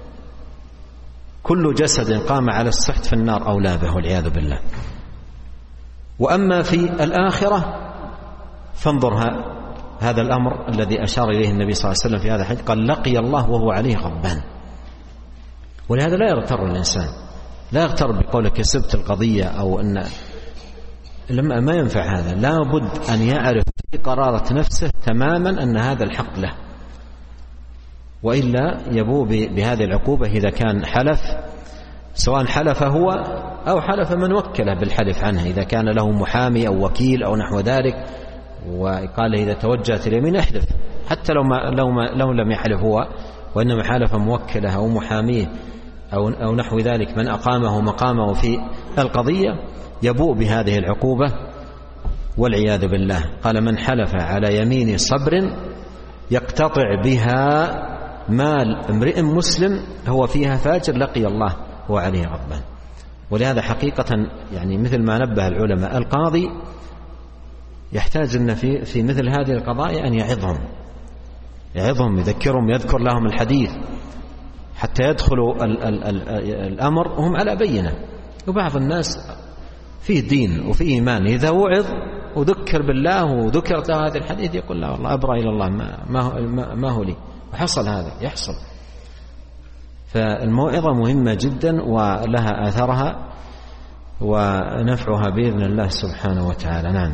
كل جسد قام على السحت في النار أولى به والعياذ بالله. وأما في الآخرة فانظر هذا الأمر الذي أشار إليه النبي صلى الله عليه وسلم في هذا الحديث، قال لقي الله وهو عليه غضبان. ولهذا لا يغتر الإنسان، لا يغتر بقوله كسبت القضية أو أن لما ما ينفع هذا، لا بد أن يعرف في قرارة نفسه تماما أن هذا الحق له، وإلا يبوء بهذه العقوبة إذا كان حلف، سواء حلف هو أو حلف من وكله بالحلف عنه، إذا كان له محامي أو وكيل أو نحو ذلك وقال إذا توجهت اليمين احلف، حتى لو, ما لو, ما لو لم يحلف هو وإنما حلف موكله أو محاميه أو, أو نحو ذلك من أقامه مقامه في القضية، يبوء بهذه العقوبة والعياذ بالله. قال: من حلف على يمين صبر يقتطع بها مال امرئ مسلم هو فيها فاجر لقي الله وعليه غضبان. ولهذا حقيقة يعني مثل ما نبه العلماء، القاضي يحتاج أن في, في مثل هذه القضايا أن يعظهم يعظهم يذكرهم، يذكر لهم الحديث حتى يدخلوا ال ال ال الأمر وهم على بينة. وبعض الناس فيه دين وفيه إيمان، إذا وعظ وذكر بالله وذكرت هذا الحديث يقول: لا والله أبرأ إلى الله، ما, ما, ما هو لي. وحصل هذا يحصل. فالموعظة مهمة جدا ولها أثرها ونفعها بإذن الله سبحانه وتعالى. نعم.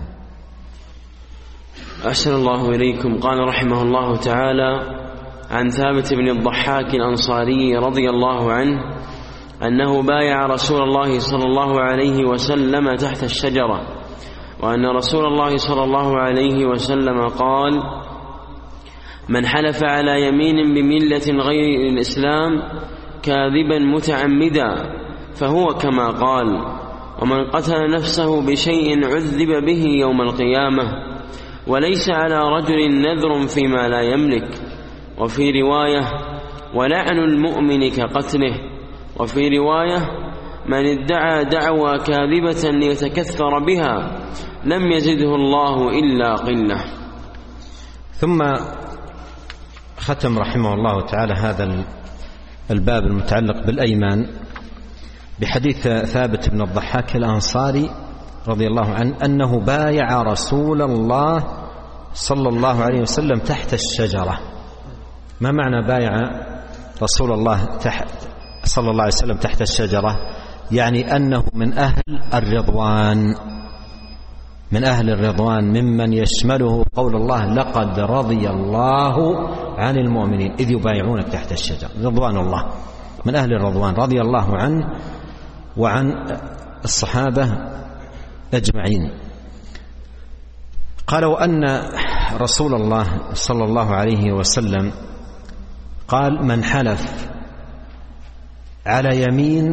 أحسن الله إليكم. قال رحمه الله تعالى عن ثابت بن الضحاك الأنصاري رضي الله عنه أنه بايع رسول الله صلى الله عليه وسلم تحت الشجرة، وأن رسول الله صلى الله عليه وسلم قال: من حلف على يمين بملة غير الإسلام كاذبا متعمدا فهو كما قال، ومن قتل نفسه بشيء عذب به يوم القيامة، وليس على رجل نذر فيما لا يملك. وفي رواية: ولعن المؤمن كقتله. وفي رواية: من ادعى دعوى كاذبة ليتكثر بها لم يزده الله إلا قلة. ثم ختم رحمه الله تعالى هذا الباب المتعلق بالأيمان بحديث ثابت بن الضحاك الأنصاري رضي الله عنه أنه بايع رسول الله صلى الله عليه وسلم تحت الشجرة. ما معنى بايع رسول الله تحت صلى الله عليه وسلم تحت الشجرة؟ يعني أنه من أهل الرضوان، من أهل الرضوان، ممن يشمله قول الله: لقد رضي الله عن المؤمنين إذ يبايعونك تحت الشجرة. رضوان الله، من أهل الرضوان، رضي الله عنه وعن الصحابة أجمعين. قالوا أن رسول الله صلى الله عليه وسلم قال: من حلف على يمين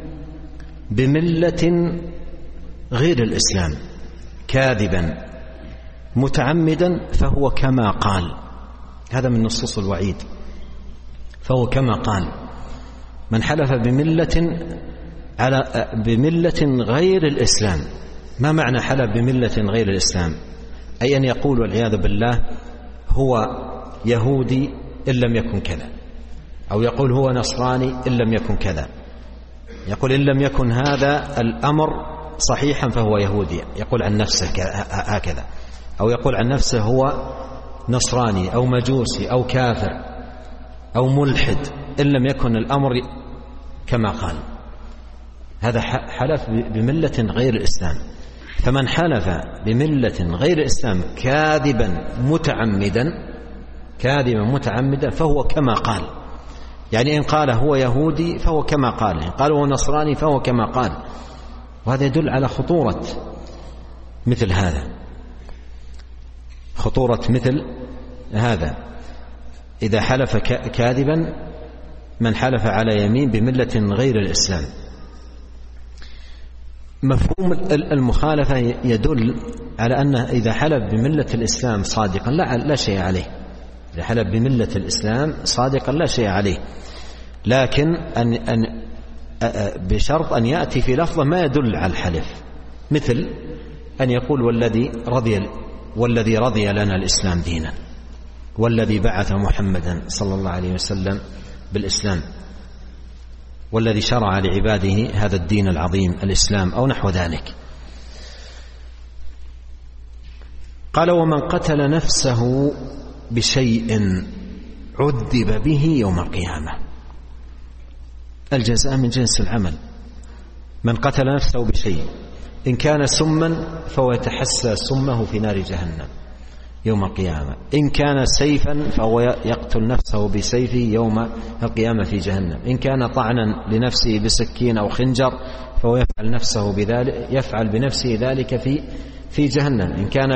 بملة غير الإسلام كاذبا متعمدا فهو كما قال. هذا من نصوص الوعيد، فهو كما قال. من حلف بملة على بملة غير الإسلام. ما معنى حلف بملة غير الإسلام؟ أي أن يقول والعياذ بالله هو يهودي إن لم يكن كذا، أو يقول هو نصراني إن لم يكن كذا، يقول إن لم يكن هذا الأمر صحيحا فهو يهودي، يقول عن نفسه هكذا، أو يقول عن نفسه هو نصراني أو مجوسي أو كافر أو ملحد إن لم يكن الأمر كما قال. هذا حلف بملة غير الإسلام. فمن حلف بملة غير الإسلام كاذبا متعمدا كاذبا متعمدا فهو كما قال. يعني إن قال هو يهودي فهو كما قال، إن قال هو نصراني فهو كما قال. وهذا يدل على خطورة مثل هذا، خطورة مثل هذا. إذا حلف كاذبا من حلف على يمين بملة غير الإسلام. مفهوم المخالفة يدل على أنه إذا حلف بملة الإسلام صادقا لا, لا شيء عليه. إذا حلف بملة الإسلام صادقا لا شيء عليه، لكن أن أن بشرط أن يأتي في لفظة ما يدل على الحلف، مثل أن يقول والذي رضي والذي رضي لنا الإسلام دينا، والذي بعث محمدا صلى الله عليه وسلم بالإسلام، والذي شرع لعباده هذا الدين العظيم الإسلام، أو نحو ذلك. قال: ومن قتل نفسه بشيء عذب به يوم القيامة. الجزاء من جنس العمل. من قتل نفسه بشيء، إن كان سما فهو يتحسى سمه في نار جهنم، يوم القيامة. إن كان سيفا فهو يقتل نفسه بسيفه يوم القيامة في جهنم. إن كان طعنا لنفسه بسكين أو خنجر فهو يفعل نفسه بذلك يفعل بنفسه ذلك في في جهنم. إن كان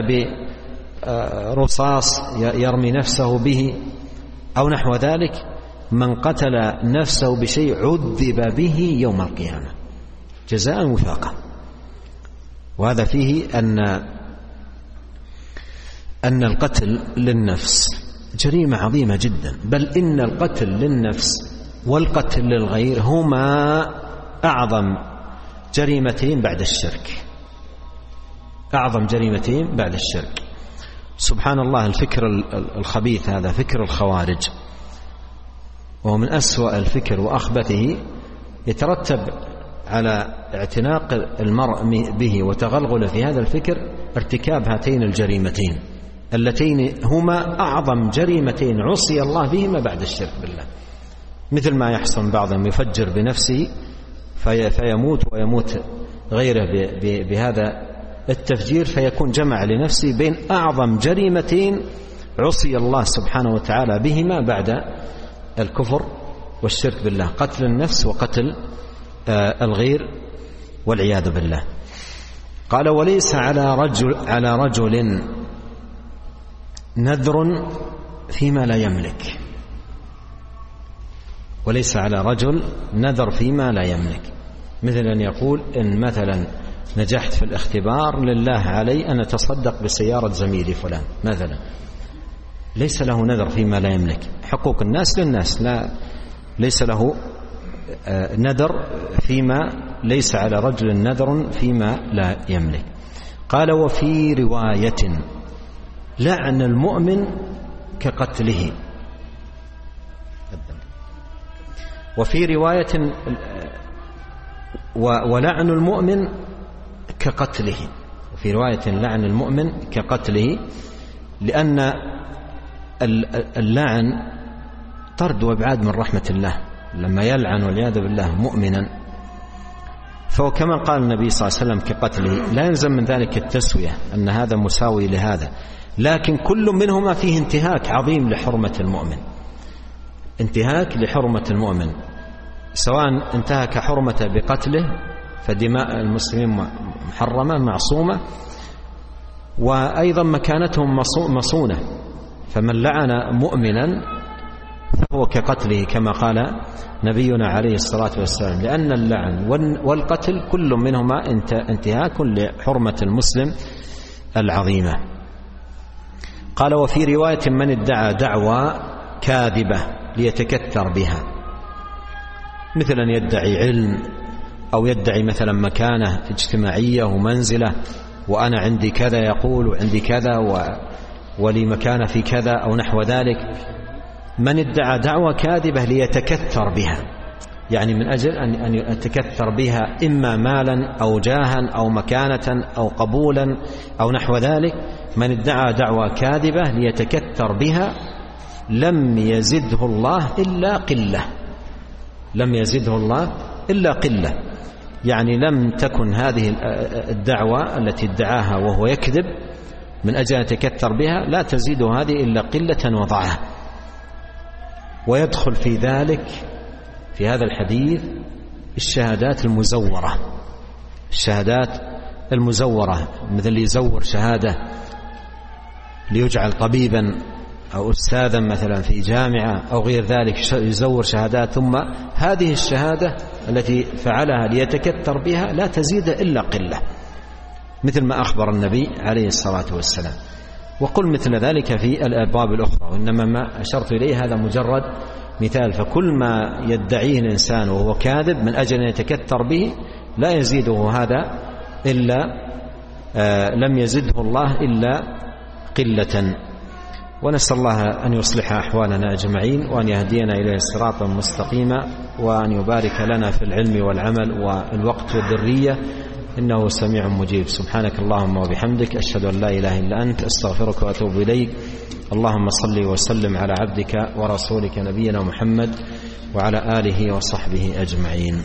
برصاص يرمي نفسه به أو نحو ذلك. من قتل نفسه بشيء عذب به يوم القيامة جزاء وفاقا. وهذا فيه أن أن القتل للنفس جريمة عظيمة جدا، بل إن القتل للنفس والقتل للغير هما أعظم جريمتين بعد الشرك، أعظم جريمتين بعد الشرك. سبحان الله، الفكر الخبيث هذا فكر الخوارج، وهو من أسوأ الفكر وأخبثه. يترتب على اعتناق المرء به وتغلغل في هذا الفكر ارتكاب هاتين الجريمتين اللتين هما أعظم جريمتين عصي الله بهما بعد الشرك بالله. مثل ما يحصل بعضهم يفجر بنفسه في فيموت ويموت غيره بهذا التفجير، فيكون جمع لنفسه بين أعظم جريمتين عصي الله سبحانه وتعالى بهما بعد الكفر والشرك بالله، قتل النفس وقتل الغير والعياذ بالله. قال: وليس على رجل على رجل نذر فيما لا يملك. وليس على رجل نذر فيما لا يملك، مثل أن يقول إن مثلا نجحت في الاختبار لله علي أن أتصدق بسيارة زميلي فلان مثلا، ليس له نذر فيما لا يملك. حقوق الناس للناس، لا ليس له نذر فيما ليس على رجل نذر فيما لا يملك. قال: وفي رواية: لعن المؤمن كقتله. وفي رواية: ولعن المؤمن كقتله. وفي رواية: لعن المؤمن كقتله، لأن اللعن طرد وابعاد من رحمة الله. لما يلعن والعياذ بالله مؤمنا فهو كما قال النبي صلى الله عليه وسلم كقتله، لا يلزم من ذلك التسوية أن هذا مساوي لهذا، لكن كل منهما فيه انتهاك عظيم لحرمة المؤمن، انتهاك لحرمة المؤمن، سواء انتهك حرمته بقتله فدماء المسلمين محرمة معصومة، وأيضا مكانتهم مصونة. فمن لعن مؤمنا فهو كقتله كما قال نبينا عليه الصلاة والسلام، لأن اللعن والقتل كل منهما انتهاك لحرمة المسلم العظيمة. قال: وفي رواية: من ادعى دعوى كاذبة ليتكثر بها، مثلا يدعي علم أو يدعي مثلا مكانة اجتماعية ومنزلة، وأنا عندي كذا يقول وعندي كذا ولي مكانة في كذا أو نحو ذلك. من ادعى دعوى كاذبة ليتكثر بها، يعني من أجل أن يتكثر بها إما مالا أو جاها أو مكانة أو قبولا أو نحو ذلك. من ادعى دعوى كاذبة ليتكثر بها لم يزده الله إلا قلة، لم يزده الله إلا قلة، يعني لم تكن هذه الدعوة التي ادعاها وهو يكذب من أجل أن يتكثر بها لا تزيد هذه إلا قلة وضعها. ويدخل في ذلك في هذا الحديث الشهادات المزورة، الشهادات المزورة، مثل اللي يزور شهادة ليجعل طبيبا أو أستاذا مثلا في جامعة أو غير ذلك، يزور شهادات، ثم هذه الشهادة التي فعلها ليتكثر بها لا تزيد إلا قلة، مثل ما أخبر النبي عليه الصلاة والسلام. وقل مثل ذلك في الأبواب الأخرى، وإنما ما أشرت إليه هذا مجرد مثال. فكل ما يدعيه الإنسان وهو كاذب من أجل أن يتكثر به لا يزيده هذا إلا آه لم يزده الله إلا قلة. ونسأل الله أن يصلح أحوالنا أجمعين، وأن يهدينا إليه صراطا مستقيما، وأن يبارك لنا في العلم والعمل والوقت والذرية، إنه سميع مجيب. سبحانك اللهم وبحمدك، أشهد أن لا إله إلا أنت، أستغفرك وأتوب إليك. اللهم صل وسلم على عبدك ورسولك نبينا محمد وعلى آله وصحبه أجمعين.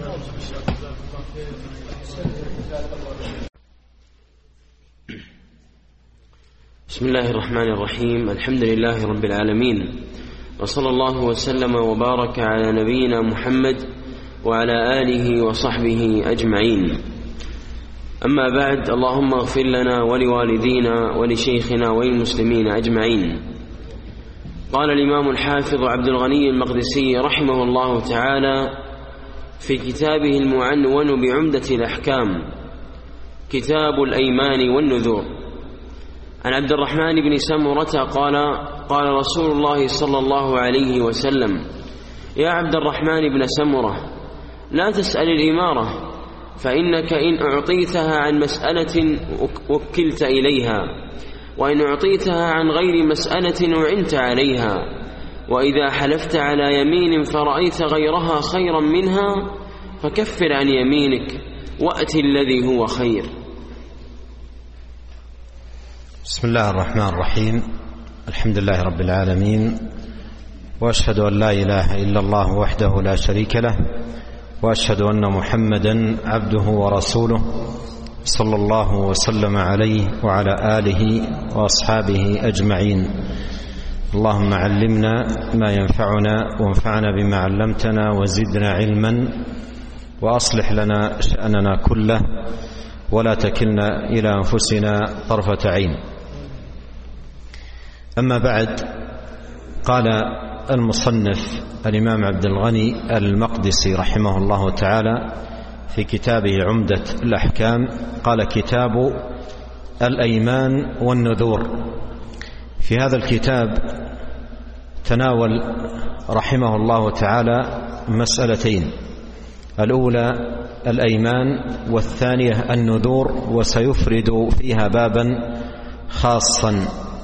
بسم الله الرحمن الرحيم. الحمد لله رب العالمين، وصلى الله وسلم وبارك على نبينا محمد وعلى آله وصحبه أجمعين. أما بعد، اللهم اغفر لنا ولوالدينا ولشيخنا وللمسلمين أجمعين. قال الإمام الحافظ عبد الغني المقدسي رحمه الله تعالى في كتابه المعنون بعمدة الأحكام، كتاب الأيمان والنذور، عن عبد الرحمن بن سمرة قال: قال رسول الله صلى الله عليه وسلم: يا عبد الرحمن بن سمرة، لا تسأل الإمارة، فإنك إن أعطيتها عن مسألة وكلت إليها، وإن أعطيتها عن غير مسألة أعنت عليها، وإذا حلفت على يمين فرأيت غيرها خيرا منها فكفر عن يمينك وأت الذي هو خير. بسم الله الرحمن الرحيم. الحمد لله رب العالمين، وأشهد أن لا إله إلا الله وحده لا شريك له، وأشهد أن محمدا عبده ورسوله صلى الله وسلم عليه وعلى آله وأصحابه أجمعين. اللهم علمنا ما ينفعنا، وانفعنا بما علمتنا، وزدنا علما، وأصلح لنا شأننا كله، ولا تكلنا إلى أنفسنا طرفة عين. أما بعد، قال المصنف الإمام عبد الغني المقدسي رحمه الله تعالى في كتابه عمدة الأحكام، قال: كتاب الأيمان والنذور. في هذا الكتاب تناول رحمه الله تعالى مسألتين: الأولى الأيمان، والثانية النذور، وسيفرد فيها بابا خاصا.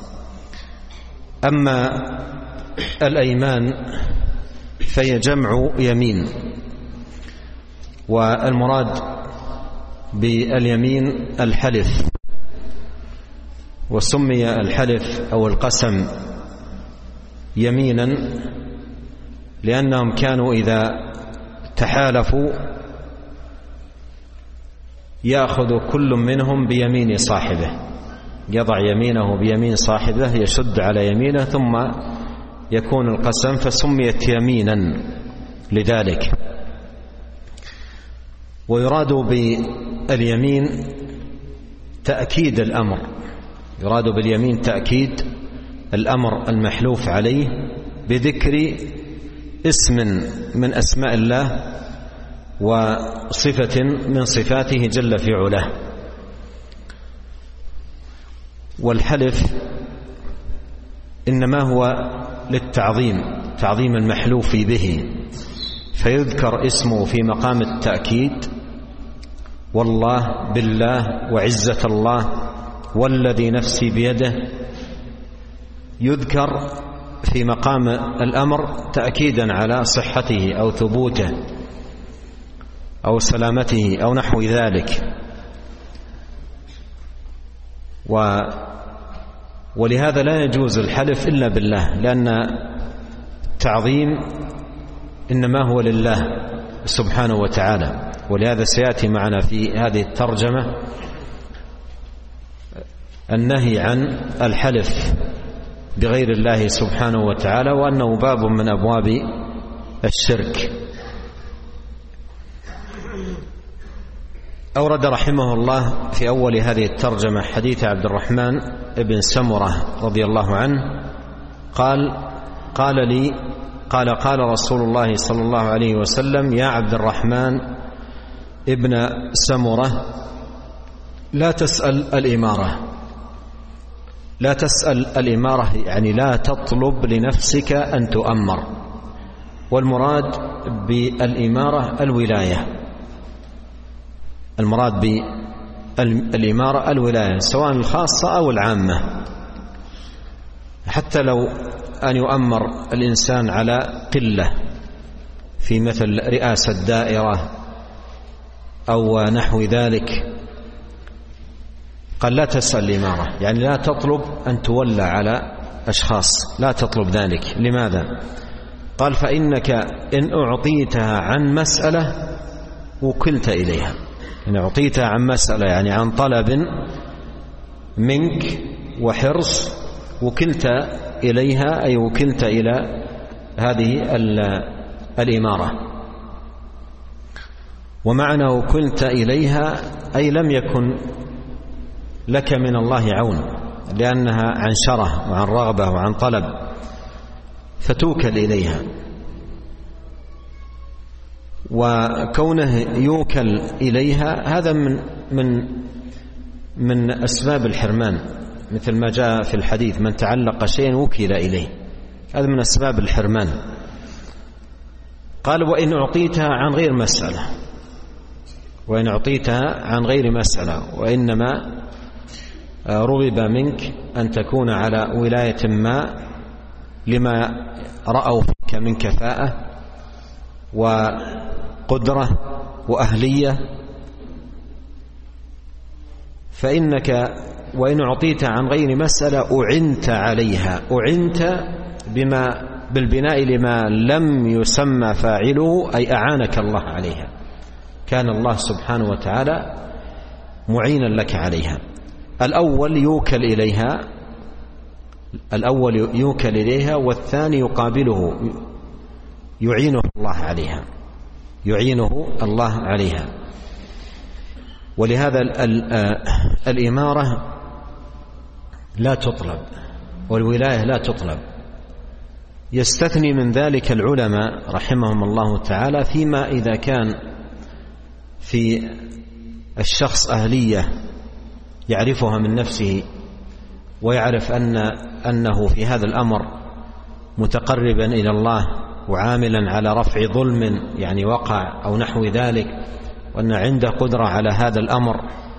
أما الأيمان فهي جمع يمين، والمراد باليمين الحلف، وسمي الحلف أو القسم يمينا لأنهم كانوا إذا تحالفوا يأخذ كل منهم بيمين صاحبه، يضع يمينه بيمين صاحبه، يشد على يمينه، ثم يكون القسم، فسميت يمينا لذلك. ويراد باليمين تأكيد الأمر، يراد باليمين تأكيد الأمر المحلوف عليه بذكر اسم من أسماء الله وصفة من صفاته جل في علاه. والحلف إنما هو للتعظيم، تعظيم المحلوف به، فيذكر اسمه في مقام التأكيد: والله، بالله، وعزة الله، والذي نفسي بيده، يذكر في مقام الأمر تأكيدا على صحته أو ثبوته أو سلامته أو نحو ذلك. و ولهذا لا يجوز الحلف إلا بالله، لأن التعظيم إنما هو لله سبحانه وتعالى. ولهذا سيأتي معنا في هذه الترجمة النهي عن الحلف بغير الله سبحانه وتعالى، وأنه باب من أبواب الشرك. أورد رحمه الله في أول هذه الترجمة حديث عبد الرحمن بن سمرة رضي الله عنه قال: قال لي قال قال رسول الله صلى الله عليه وسلم: يا عبد الرحمن ابن سمرة، لا تسأل الإمارة. لا تسأل الإمارة يعني لا تطلب لنفسك أن تؤمر، والمراد بالإمارة الولاية، المراد بالإمارة الولاية سواء الخاصة أو العامة. حتى لو أن يؤمر الإنسان على قلة في مثل رئاسة دائرة أو نحو ذلك، قال: لا تسأل الإمارة، يعني لا تطلب أن تولى على أشخاص، لا تطلب ذلك. لماذا؟ قال: فإنك إن أعطيتها عن مسألة وكلت إليها. إن أعطيتها عن مسألة يعني عن طلب منك، وحرص وكلت إليها، أي وكلت إلى هذه الإمارة. ومعنى وكلت إليها أي لم يكن لك من الله عون، لأنها عن شره وعن رغبة وعن طلب، فتوكل إليها. وكونه يوكل إليها هذا من من من أسباب الحرمان، مثل ما جاء في الحديث: من تعلق شيئا وكل إليه. هذا من أسباب الحرمان. قال: وإن أعطيتها عن غير مسألة، وإن أعطيتها عن غير مسألة، وإنما رغب منك أن تكون على ولاية ما لما رأوا فيك من كفاءة وقدرة وأهلية، فإنك وإن أعطيت عن غير مسألة أعنت عليها. أعنت بما بالبناء لما لم يسمى فاعله، أي أعانك الله عليها، كان الله سبحانه وتعالى معينا لك عليها. الأول يوكل إليها، الأول يوكل إليها، والثاني يقابله يعينه الله عليها، يعينه الله عليها. ولهذا الإمارة لا تطلب والولاية لا تطلب. يستثني من ذلك العلماء رحمهم الله تعالى فيما إذا كان في الشخص أهلية يعرفها من نفسه، ويعرف أن أنه في هذا الأمر متقربا إلى الله وعاملا على رفع ظلم يعني وقع أو نحو ذلك، وأن عنده قدرة على هذا الأمر،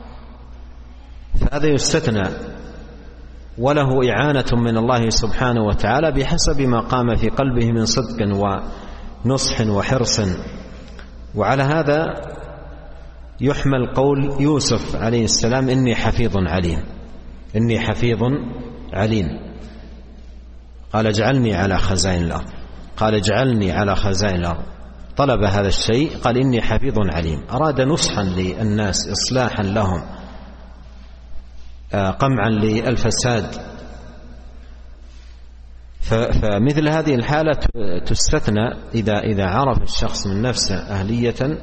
فهذا يستثنى وله إعانة من الله سبحانه وتعالى بحسب ما قام في قلبه من صدق ونصح وحرص. وعلى هذا يحمل قول يوسف عليه السلام: إني حفيظ عليم، إني حفيظ عليم. قال: اجعلني على خزائن الأرض، قال: اجعلني على خزائن الأرض. طلب هذا الشيء، قال: إني حفيظ عليم. أراد نصحا للناس، إصلاحا لهم، قمعا للفساد. فمثل هذه الحالة تستثنى إذا إذا عرف الشخص من نفسه أهلية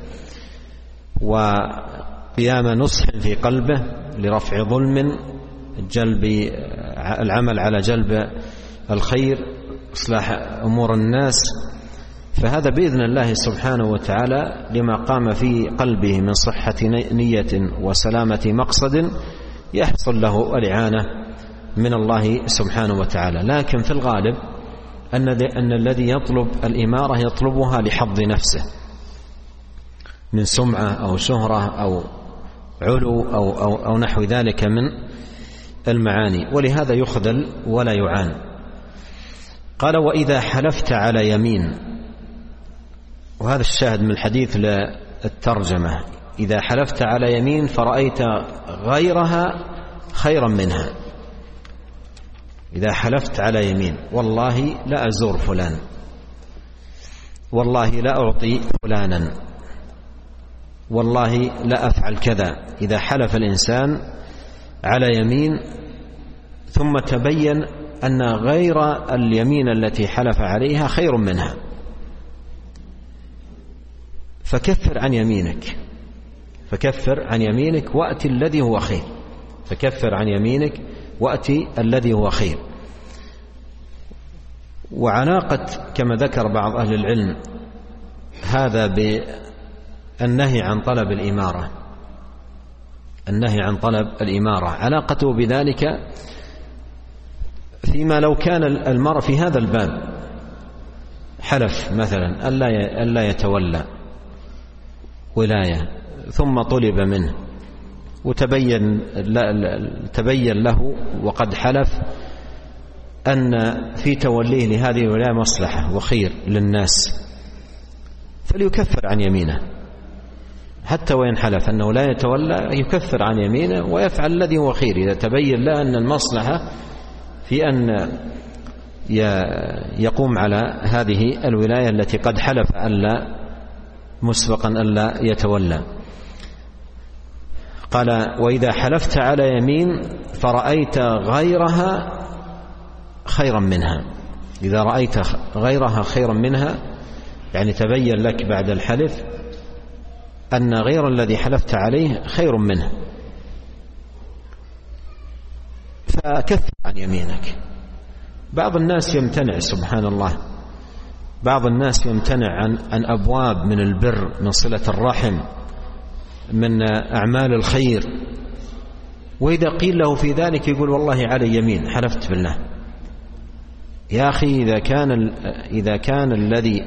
وقيام نصح في قلبه لرفع ظلم، جلب العمل على جلب الخير، إصلاح أمور الناس، فهذا بإذن الله سبحانه وتعالى لما قام في قلبه من صحة نية وسلامة مقصد يحصل له الإعانة من الله سبحانه وتعالى. لكن في الغالب أن أن الذي يطلب الإمارة يطلبها لحظ نفسه من سمعة أو شهرة أو علو أو, أو, أو نحو ذلك من المعاني، ولهذا يخذل ولا يعان. قال: وإذا حلفت على يمين، وهذا الشاهد من الحديث للترجمة: إذا حلفت على يمين فرأيت غيرها خيرا منها. إذا حلفت على يمين: والله لا أزور فلان، والله لا أعطي فلانا، والله لا أفعل كذا. إذا حلف الإنسان على يمين ثم تبين أن غير اليمين التي حلف عليها خير منها، فكفر عن يمينك، فكفر عن يمينك وأتي الذي هو خير، فكفر عن يمينك وأتي الذي هو خير. وعلاقة كما ذكر بعض أهل العلم هذا بالنهي عن طلب الإمارة، النهي عن طلب الإمارة علاقته بذلك فيما لو كان المرء في هذا الباب حلف مثلا ألا يتولى ولاية ثم طلب منه وتبين تبين له وقد حلف أن في توليه لهذه الولاية مصلحة وخير للناس، فليكفر عن يمينه، حتى وإن حلف أنه لا يتولى يكفر عن يمينه ويفعل الذي هو خير إذا تبين له أن المصلحة في أن يقوم على هذه الولاية التي قد حلف ألا مسبقا ألا يتولى. قال: وإذا حلفت على يمين فرأيت غيرها خيرا منها، إذا رأيت غيرها خيرا منها يعني تبين لك بعد الحلف أن غير الذي حلفت عليه خير منه، فكفر عن يمينك. بعض الناس يمتنع، سبحان الله، بعض الناس يمتنع عن عن أبواب من البر، من صلة الرحم، من أعمال الخير، وإذا قيل له في ذلك يقول: والله على يمين، حلفت بالله. يا أخي، إذا كان إذا كان الذي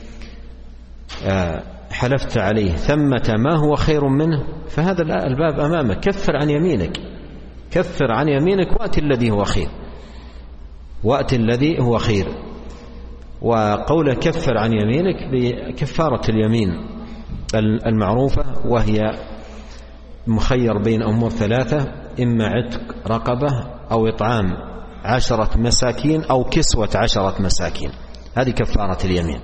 حلفت عليه ثمة ما هو خير منه فهذا الباب أمامك، كفر عن يمينك، كفر عن يمينك وأتي الذي هو خير، وأتي الذي هو خير. وقول كفر عن يمينك بكفارة اليمين المعروفة، وهي مخير بين أمور ثلاثة: إما عتق رقبة أو إطعام عشرة مساكين أو كسوة عشرة مساكين، هذه كفارة اليمين.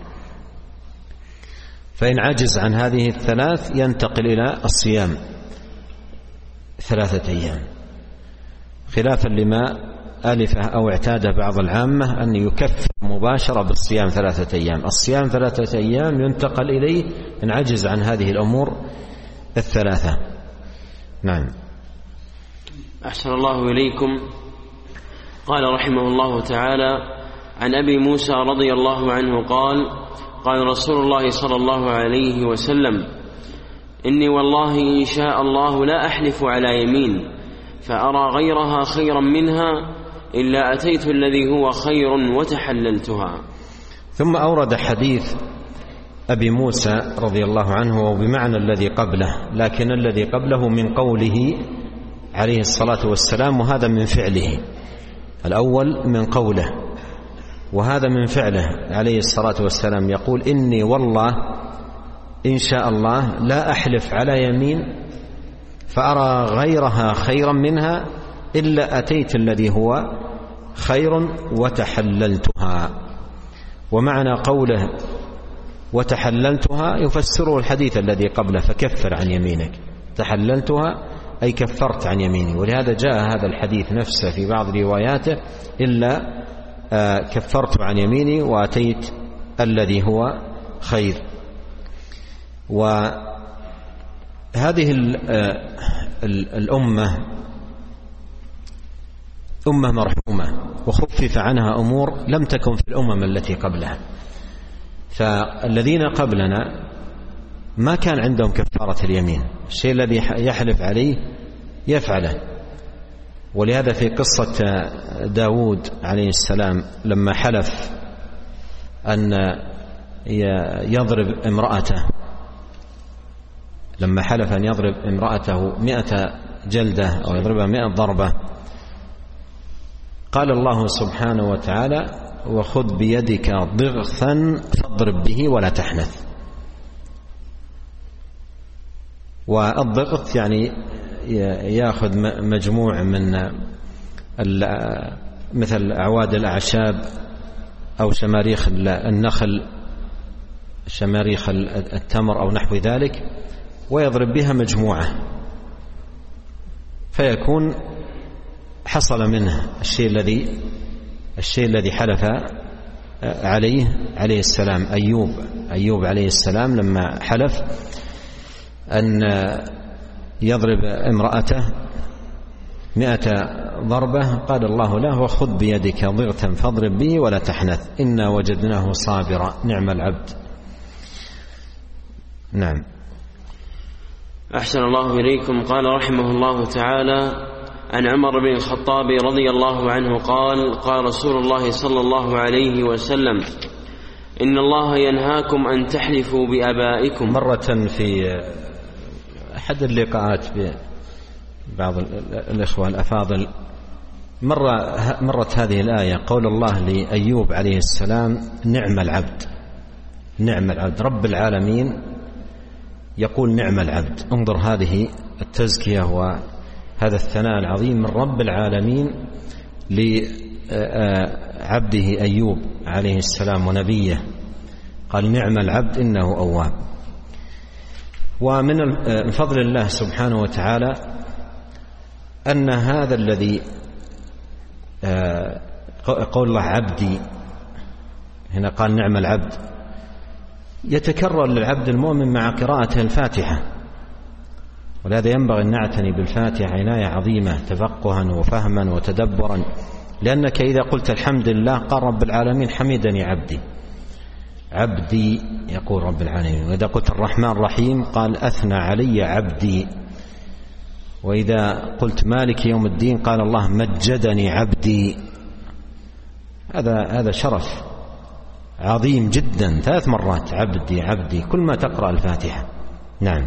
فإن عجز عن هذه الثلاث ينتقل إلى الصيام ثلاثة أيام، خلافا لما ألفه أو اعتاد بعض العامة أن يكفر مباشرة بالصيام ثلاثة أيام. الصيام ثلاثة أيام ينتقل إليه إن عجز عن هذه الأمور الثلاثة. نعم. أحسن الله إليكم. قال رحمه الله تعالى: عن أبي موسى رضي الله عنه قال: قال رسول الله صلى الله عليه وسلم: إني والله إن شاء الله لا أحلف على يمين فأرى غيرها خيرا منها إلا أتيت الذي هو خير وتحللتها. ثم أورد حديث أبي موسى رضي الله عنه وبمعنى الذي قبله، لكن الذي قبله من قوله عليه الصلاة والسلام، وهذا من فعله. الأول من قوله وهذا من فعله عليه الصلاة والسلام، يقول: إني والله إن شاء الله لا أحلف على يمين فأرى غيرها خيرا منها إلا أتيت الذي هو خير وتحللتها. ومعنى قوله وتحللتها يفسره الحديث الذي قبله: فكفر عن يمينك. تحللتها أي كفرت عن يميني، ولهذا جاء هذا الحديث نفسه في بعض رواياته: إلا كفرت عن يميني وأتيت الذي هو خير. وهذه الأمة أمة مرحومة وخفف عنها أمور لم تكن في الأمم التي قبلها. فالذين قبلنا ما كان عندهم كفارة اليمين، الشيء الذي يحلف عليه يفعله. ولهذا في قصة داود عليه السلام لما حلف أن يضرب امرأته لما حلف أن يضرب امرأته مئة جلدة أو يضربها مئة ضربة، قال الله سبحانه وتعالى: وخذ بيدك ضغثا فاضرب به ولا تحنث. والضغط يعني يأخذ مجموع من مثل أعواد الأعشاب أو شماريخ النخل، شماريخ التمر أو نحو ذلك، ويضرب بها مجموعة، فيكون حصل منه الشيء الذي الشيء الذي حلف عليه عليه السلام. أيوب أيوب عليه السلام لما حلف أن يضرب امرأته مئة ضربة قال الله له: وخذ بيدك ضغثا فاضرب به ولا تحنث إنا وجدناه صابرا نعم العبد. نعم. أحسن الله إليكم. قال رحمه الله تعالى: عن عمر بن الخطاب رضي الله عنه قال: قال رسول الله صلى الله عليه وسلم: إن الله ينهاكم أن تحلفوا بآبائكم. مرة في أحد اللقاءات ببعض الإخوة الأفاضل مرة مرت هذه الآية، قول الله لأيوب عليه السلام: نعم العبد نعم العبد. رب العالمين يقول نعم العبد. انظر هذه التزكية وهذا الثناء العظيم من رب العالمين لعبده أيوب عليه السلام ونبيه، قال: نعم العبد إنه أواب. ومن فضل الله سبحانه وتعالى أن هذا الذي قول الله عبدي، هنا قال نعم العبد، يتكرر للعبد المؤمن مع قراءته الفاتحة، ولهذا ينبغي أن نعتني بالفاتحة عناية عظيمة تفقها وفهما وتدبرا، لأنك إذا قلت الحمد لله قال رب العالمين حمدني عبدي، عبدي يقول رب العالمين. وإذا قلت الرحمن الرحيم قال أثنى علي عبدي. وإذا قلت مالك يوم الدين قال الله مجدني عبدي. هذا هذا شرف عظيم جدا، ثلاث مرات عبدي عبدي كل ما تقرأ الفاتحة. نعم.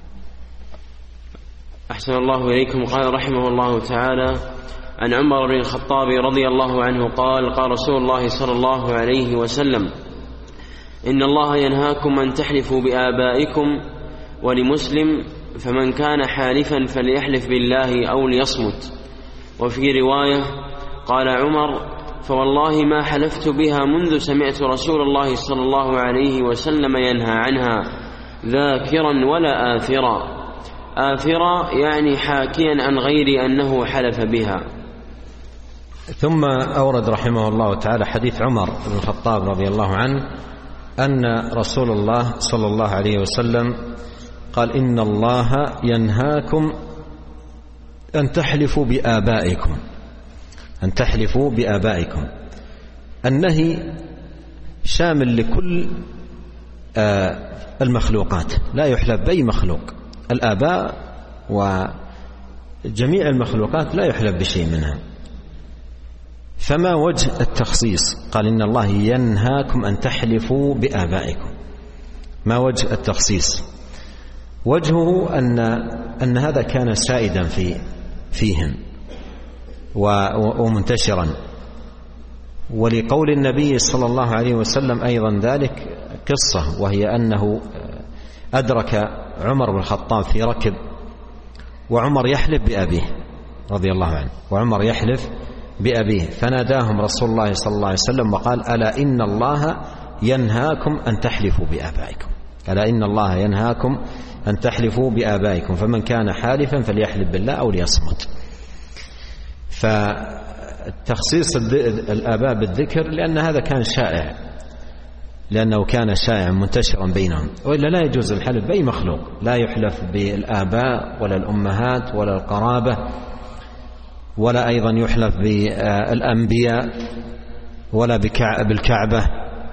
أحسن الله إليكم. قال رحمه الله تعالى: عن عمر بن الخطاب رضي الله عنه قال: قال رسول الله صلى الله عليه وسلم: إن الله ينهاكم أن تحلفوا بآبائكم. ولمسلم: فمن كان حالفا فليحلف بالله أو ليصمت. وفي رواية قال عمر: فوالله ما حلفت بها منذ سمعت رسول الله صلى الله عليه وسلم ينهى عنها ذاكرا ولا آثرا. آثرا يعني حاكيا عن غير أنه حلف بها. ثم أورد رحمه الله تعالى حديث عمر بن الخطاب رضي الله عنه أن رسول الله صلى الله عليه وسلم قال: إن الله ينهاكم أن تحلفوا بآبائكم، أن تحلفوا بآبائكم. النهي شامل لكل المخلوقات، لا يحلف بأي مخلوق. الآباء وجميع المخلوقات لا يحلف بشيء منها. فما وجه التخصيص؟ قال: إن الله ينهاكم أن تحلفوا بآبائكم. ما وجه التخصيص؟ وجهه أن أن هذا كان سائدا في فيهم ومنتشرا، ولقول النبي صلى الله عليه وسلم أيضا ذلك قصة، وهي أنه أدرك عمر بن الخطاب في ركب وعمر يحلف بأبيه رضي الله عنه، وعمر يحلف بأبيه، فناداهم رسول الله صلى الله عليه وسلم وقال: ألا إن الله ينهاكم أن تحلفوا بآبائكم، ألا إن الله ينهاكم أن تحلفوا بآبائكم، فمن كان حالفا فليحلف بالله أو ليصمت. فتخصيص الآباء بالذكر لأن هذا كان شائع، لأنه كان شائع منتشرا بينهم، وإلا لا يجوز الحلف بأي مخلوق، لا يحلف بالآباء ولا الأمهات ولا القرابة، ولا أيضا يحلف بالأنبياء ولا بالكعبة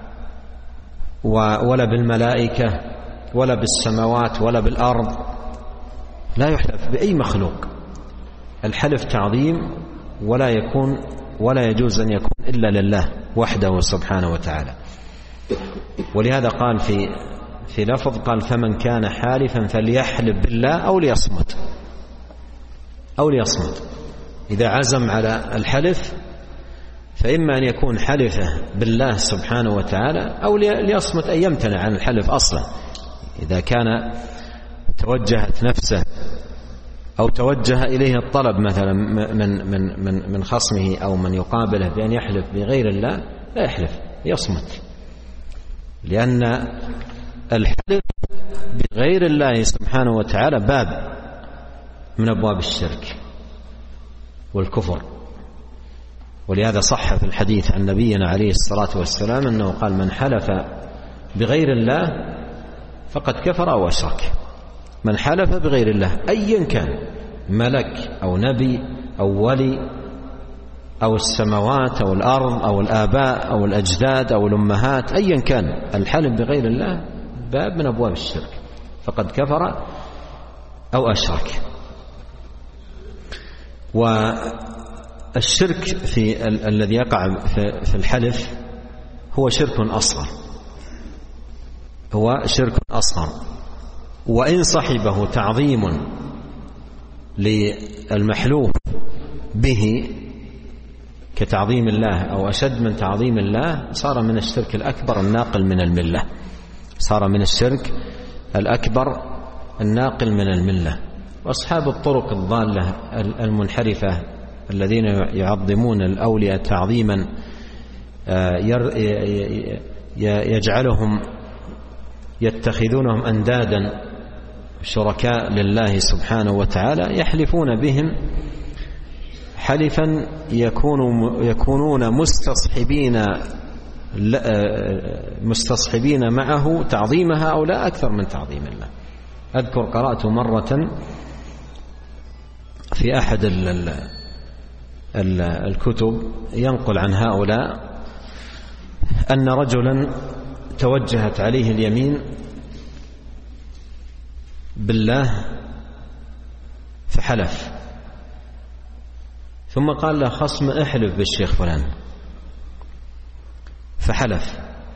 ولا بالملائكة ولا بالسماوات ولا بالأرض، لا يحلف بأي مخلوق. الحلف تعظيم ولا يكون ولا يجوز أن يكون إلا لله وحده سبحانه وتعالى. ولهذا قال في في لفظ قال: فمن كان حالفا فليحلف بالله أو ليصمت، أو ليصمت. إذا عزم على الحلف فإما أن يكون حلفه بالله سبحانه وتعالى أو ليصمت أن يمتنع عن الحلف أصلا. إذا كان توجهت نفسه أو توجه إليه الطلب مثلا من من من من خصمه أو من يقابله بأن يحلف بغير الله، لا يحلف، يصمت، لأن الحلف بغير الله سبحانه وتعالى باب من أبواب الشرك والكفر. ولهذا صح في الحديث عن نبينا عليه الصلاة والسلام أنه قال: من حلف بغير الله فقد كفر أو أشرك. من حلف بغير الله أيا كان، ملك أو نبي أو ولي أو السماوات أو الأرض أو الآباء أو الأجداد أو الأمهات، أيا كان، الحلف بغير الله باب من أبواب الشرك، فقد كفر أو أشرك. والشرك في ال- الذي يقع في, في الحلف هو شرك أصغر، هو شرك أصغر، وإن صحبه تعظيم للمحلوف به كتعظيم الله أو أشد من تعظيم الله، صار من الشرك الأكبر الناقل من الملة، صار من الشرك الأكبر الناقل من الملة. وأصحاب الطرق الضالة المنحرفة الذين يعظمون الأولياء تعظيما يجعلهم يتخذونهم أندادا شركاء لله سبحانه وتعالى يحلفون بهم حلفا يكونوا يكونون مستصحبين مستصحبين معه تعظيم هؤلاء أكثر من تعظيم الله. أذكر قرأت مرة في أحد الكتب ينقل عن هؤلاء أن رجلا توجهت عليه اليمين بالله فحلف، ثم قال له خصم احلف بالشيخ فلان، فحلف،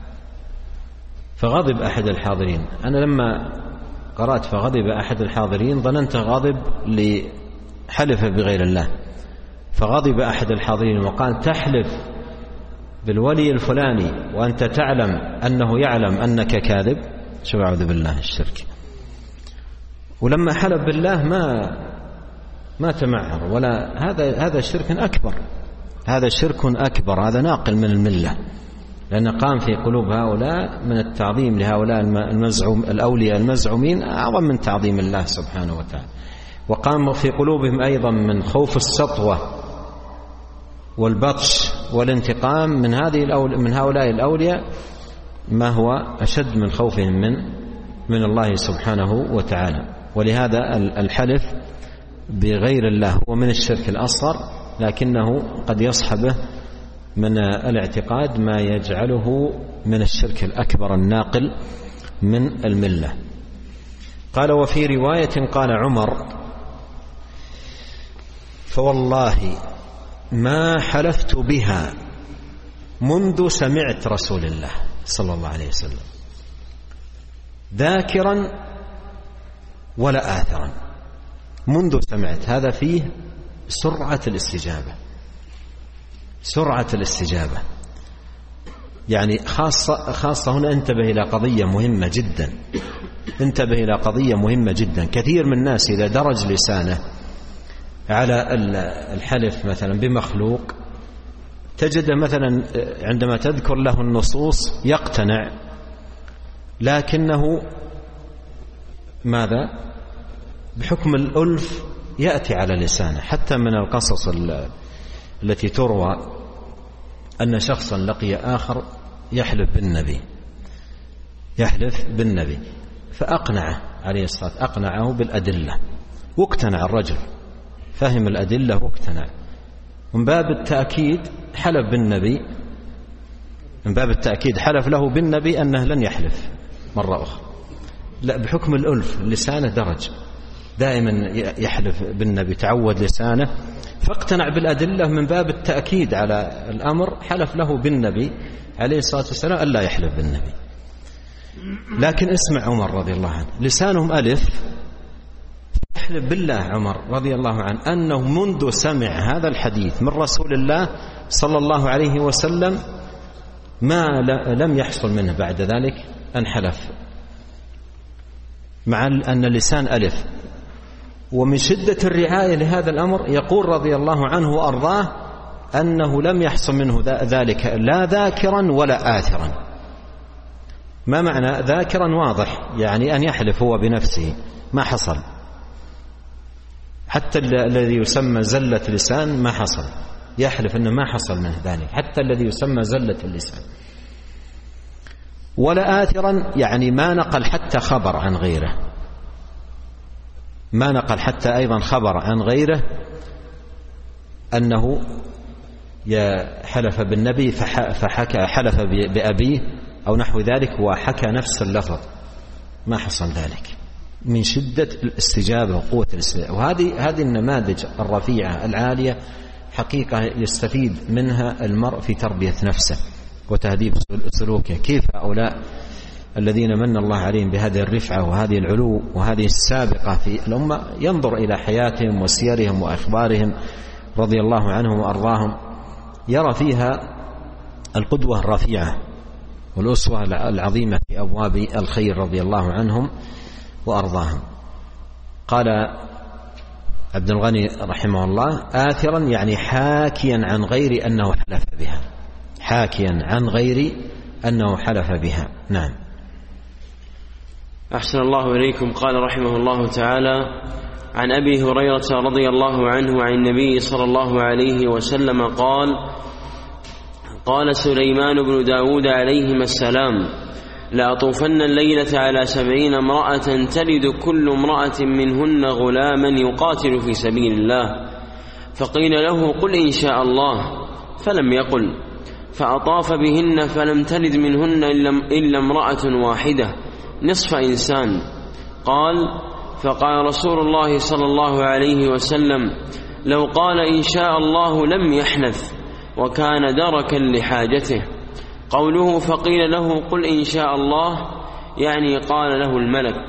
فغضب أحد الحاضرين. أنا لما قرأت فغضب أحد الحاضرين ظننت غضب لحلف بغير الله، فغضب أحد الحاضرين وقال تحلف بالولي الفلاني وأنت تعلم أنه يعلم أنك كاذب. شو أعوذ بالله الشرك. ولما حلف بالله ما ما تمعر، ولا هذا هذا شرك أكبر، هذا شرك أكبر، هذا ناقل من الملة، لأن قام في قلوب هؤلاء من التعظيم لهؤلاء المزعوم الأولياء المزعومين أعظم من تعظيم الله سبحانه وتعالى، وقام في قلوبهم أيضا من خوف السطوة والبطش والانتقام من هذه من هؤلاء الأولياء ما هو أشد من خوفهم من من الله سبحانه وتعالى. ولهذا الحلف بغير الله هو من الشرك الأصغر، لكنه قد يصحبه من الاعتقاد ما يجعله من الشرك الأكبر الناقل من الملة. قال وفي رواية قال عمر فوالله ما حلفت بها منذ سمعت رسول الله صلى الله عليه وسلم ذاكرا ولا آثرا. منذ سمعت، هذا فيه سرعة الاستجابة، سرعة الاستجابة. يعني خاصة, خاصة هنا انتبه إلى قضية مهمة جدا، انتبه إلى قضية مهمة جدا. كثير من الناس إذا درج لسانه على الحلف مثلا بمخلوق تجد مثلا عندما تذكر له النصوص يقتنع، لكنه ماذا بحكم الألف يأتي على لسانه. حتى من القصص التي تروى أن شخصا لقي آخر يحلف بالنبي، يحلف بالنبي فأقنعه عليه الصلاة، أقنعه بالأدلة واقتنع الرجل، فهم الأدلة واقتنع. من باب التأكيد حلف بالنبي، من باب التأكيد حلف له بالنبي أنه لن يحلف مرة أخرى، لا بحكم الألف لسانه درج دائما يحلف بالنبي، تعود لسانه فاقتنع بالأدلة. من باب التأكيد على الأمر حلف له بالنبي عليه الصلاة والسلام ألا يحلف بالنبي. لكن اسمع عمر رضي الله عنه، لسانهم ألف، يحلف بالله عمر رضي الله عنه أنه منذ سمع هذا الحديث من رسول الله صلى الله عليه وسلم ما لم يحصل منه بعد ذلك أن حلف، مع أن اللسان ألف. ومن شدة الرعاية لهذا الأمر يقول رضي الله عنه وأرضاه أنه لم يحصل منه ذلك لا ذاكرا ولا آثرا. ما معنى ذاكرا؟ واضح، يعني أن يحلف هو بنفسه ما حصل، حتى الذي يسمى زلة لسان ما حصل، يحلف أنه ما حصل منه ذلك، حتى الذي يسمى زلة اللسان. ولا آثرا يعني ما نقل حتى خبر عن غيره، ما نقل حتى أيضا خبر عن غيره أنه حلف بالنبي فحكى حلف بأبيه أو نحو ذلك وحكى نفس اللفظ، ما حصل ذلك من شدة الاستجابة وقوة الاستجابة. وهذه هذه النماذج الرفيعة العالية حقيقة يستفيد منها المرء في تربية نفسه وتهذيب سلوكه. كيف هؤلاء الذين من الله عليهم بهذه الرفعة وهذه العلو وهذه السابقة في الأمة ينظر إلى حياتهم وسيرهم وأخبارهم رضي الله عنهم وأرضاهم، يرى فيها القدوة الرفيعة والأسوة العظيمة في أبواب الخير رضي الله عنهم وأرضاهم. قال عبد الغني رحمه الله آثرا يعني حاكيا عن غير أنه حلف بها، حاكيا عن غير أنه حلف بها. نعم. أحسن الله إليكم. قال رحمه الله تعالى: عن أبي هريرة رضي الله عنه عن النبي صلى الله عليه وسلم قال: قال سليمان بن داود عليهما السلام: لأطوفن الليلة على سبعين امرأة تلد كل امرأة منهن غلاما يقاتل في سبيل الله. فقيل له: قل إن شاء الله، فلم يقل. فأطاف بهن فلم تلد منهن إلا امرأة واحدة نصف إنسان. قال: فقال رسول الله صلى الله عليه وسلم: لو قال إن شاء الله لم يحنث، وكان دركا لحاجته. قوله فقيل له قل إن شاء الله يعني قال له الملك.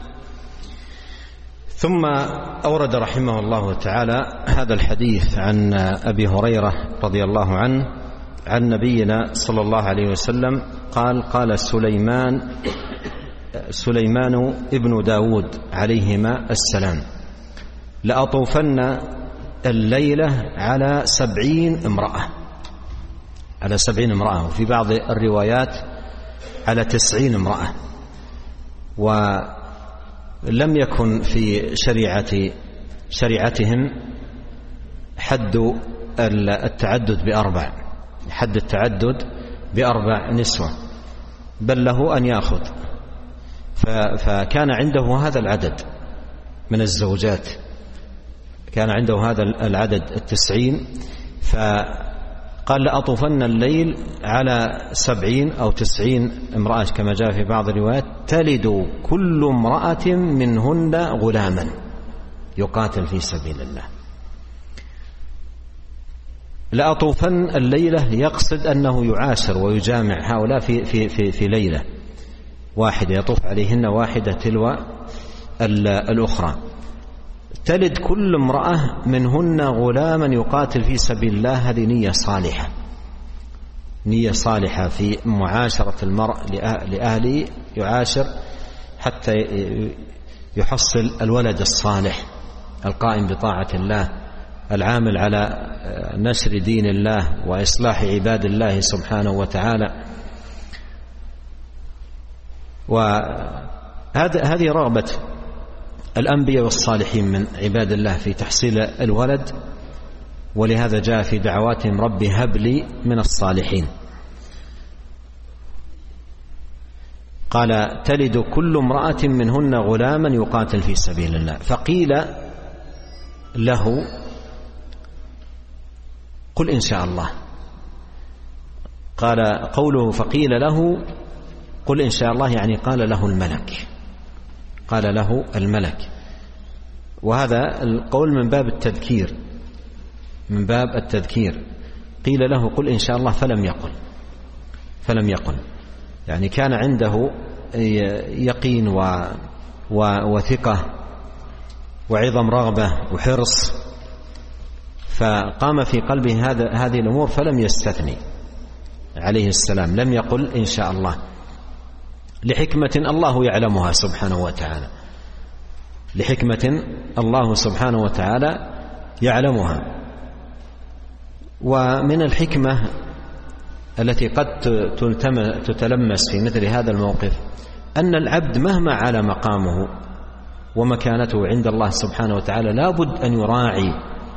ثم أورد رحمه الله تعالى هذا الحديث عن أبي هريرة رضي الله عنه عن نبينا صلى الله عليه وسلم قال: قال سليمان سليمان ابن داود عليهما السلام: لأطوفن الليلة على سبعين امرأة على سبعين امرأة وفي بعض الروايات على تسعين امرأة. ولم يكن في شريعة شريعتهم حد التعدد بأربع حد التعدد بأربع نسوة، بل له أن يأخذ، فكان عنده هذا العدد من الزوجات، كان عنده هذا العدد التسعين، فقال: لأطوفن الليل على سبعين أو تسعين امرأة كما جاء في بعض الروايات تلد كل امرأة منهن غلاما يقاتل في سبيل الله. لأطوفن الليلة يقصد أنه يعاشر ويجامع هؤلاء في, في, في, في ليلة واحدة، يطوف عليهن واحدة تلو الأخرى. تلد كل امرأة منهن غلاما يقاتل في سبيل الله. هذه نية صالحة، نية صالحة في معاشرة المرء لأهله، يعاشر حتى يحصل الولد الصالح القائم بطاعة الله، العامل على نشر دين الله وإصلاح عباد الله سبحانه وتعالى. وهذه رغبة الأنبياء والصالحين من عباد الله في تحصيل الولد، ولهذا جاء في دعواتهم: رب هب لي من الصالحين. قال: تلد كل امرأة منهن غلاما يقاتل في سبيل الله. فقيل له: قل إن شاء الله. قال قوله فقيل له قل إن شاء الله يعني قال له الملك، قال له الملك. وهذا القول من باب التذكير، من باب التذكير. قيل له قل إن شاء الله فلم يقل فلم يقل يعني كان عنده يقين و وثقة وعظم رغبة وحرص، فقام في قلبه هذا هذه الأمور فلم يستثني عليه السلام، لم يقل إن شاء الله، لحكمة الله يعلمها سبحانه وتعالى، لحكمة الله سبحانه وتعالى يعلمها. ومن الحكمة التي قد تتلمس في مثل هذا الموقف أن العبد مهما على مقامه ومكانته عند الله سبحانه وتعالى لابد أن يراعي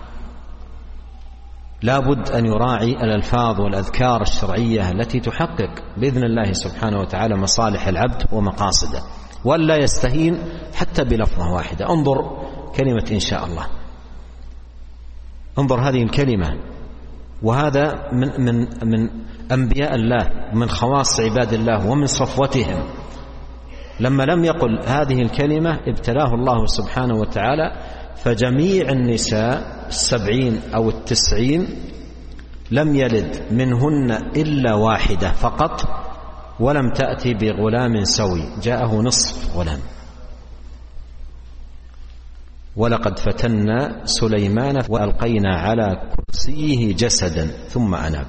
لابد أن يراعي الألفاظ والأذكار الشرعية التي تحقق بإذن الله سبحانه وتعالى مصالح العبد ومقاصده، ولا يستهين حتى بلفظة واحدة. انظر كلمة إن شاء الله، انظر هذه الكلمة، وهذا من من من أنبياء الله، من خواص عباد الله ومن صفوتهم. لما لم يقل هذه الكلمة ابتلاه الله سبحانه وتعالى، فجميع النساء السبعين أو التسعين لم يلد منهن إلا واحدة فقط، ولم تأتي بغلام سوي، جاءه نصف غلام. ولقد فتنا سليمان وألقينا على كرسيه جسدا ثم أناب.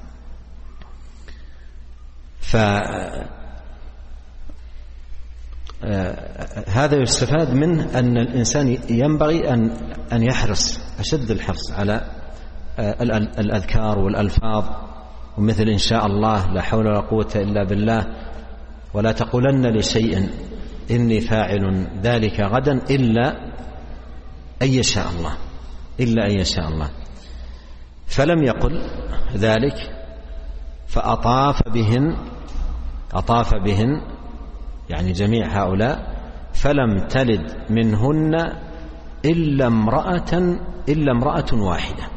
فهذا يستفاد منه أن الإنسان ينبغي أن أن يحرص أشد الحرص على الأذكار والألفاظ، ومثل إن شاء الله، لا حول ولا قوة إلا بالله، ولا تقولن لشيء إني فاعل ذلك غدا إلا أن يشاء الله إلا أن يشاء الله. فلم يقل ذلك، فأطاف بهن أطاف بهن يعني جميع هؤلاء، فلم تلد منهن إلا امرأة إلا امرأة واحدة،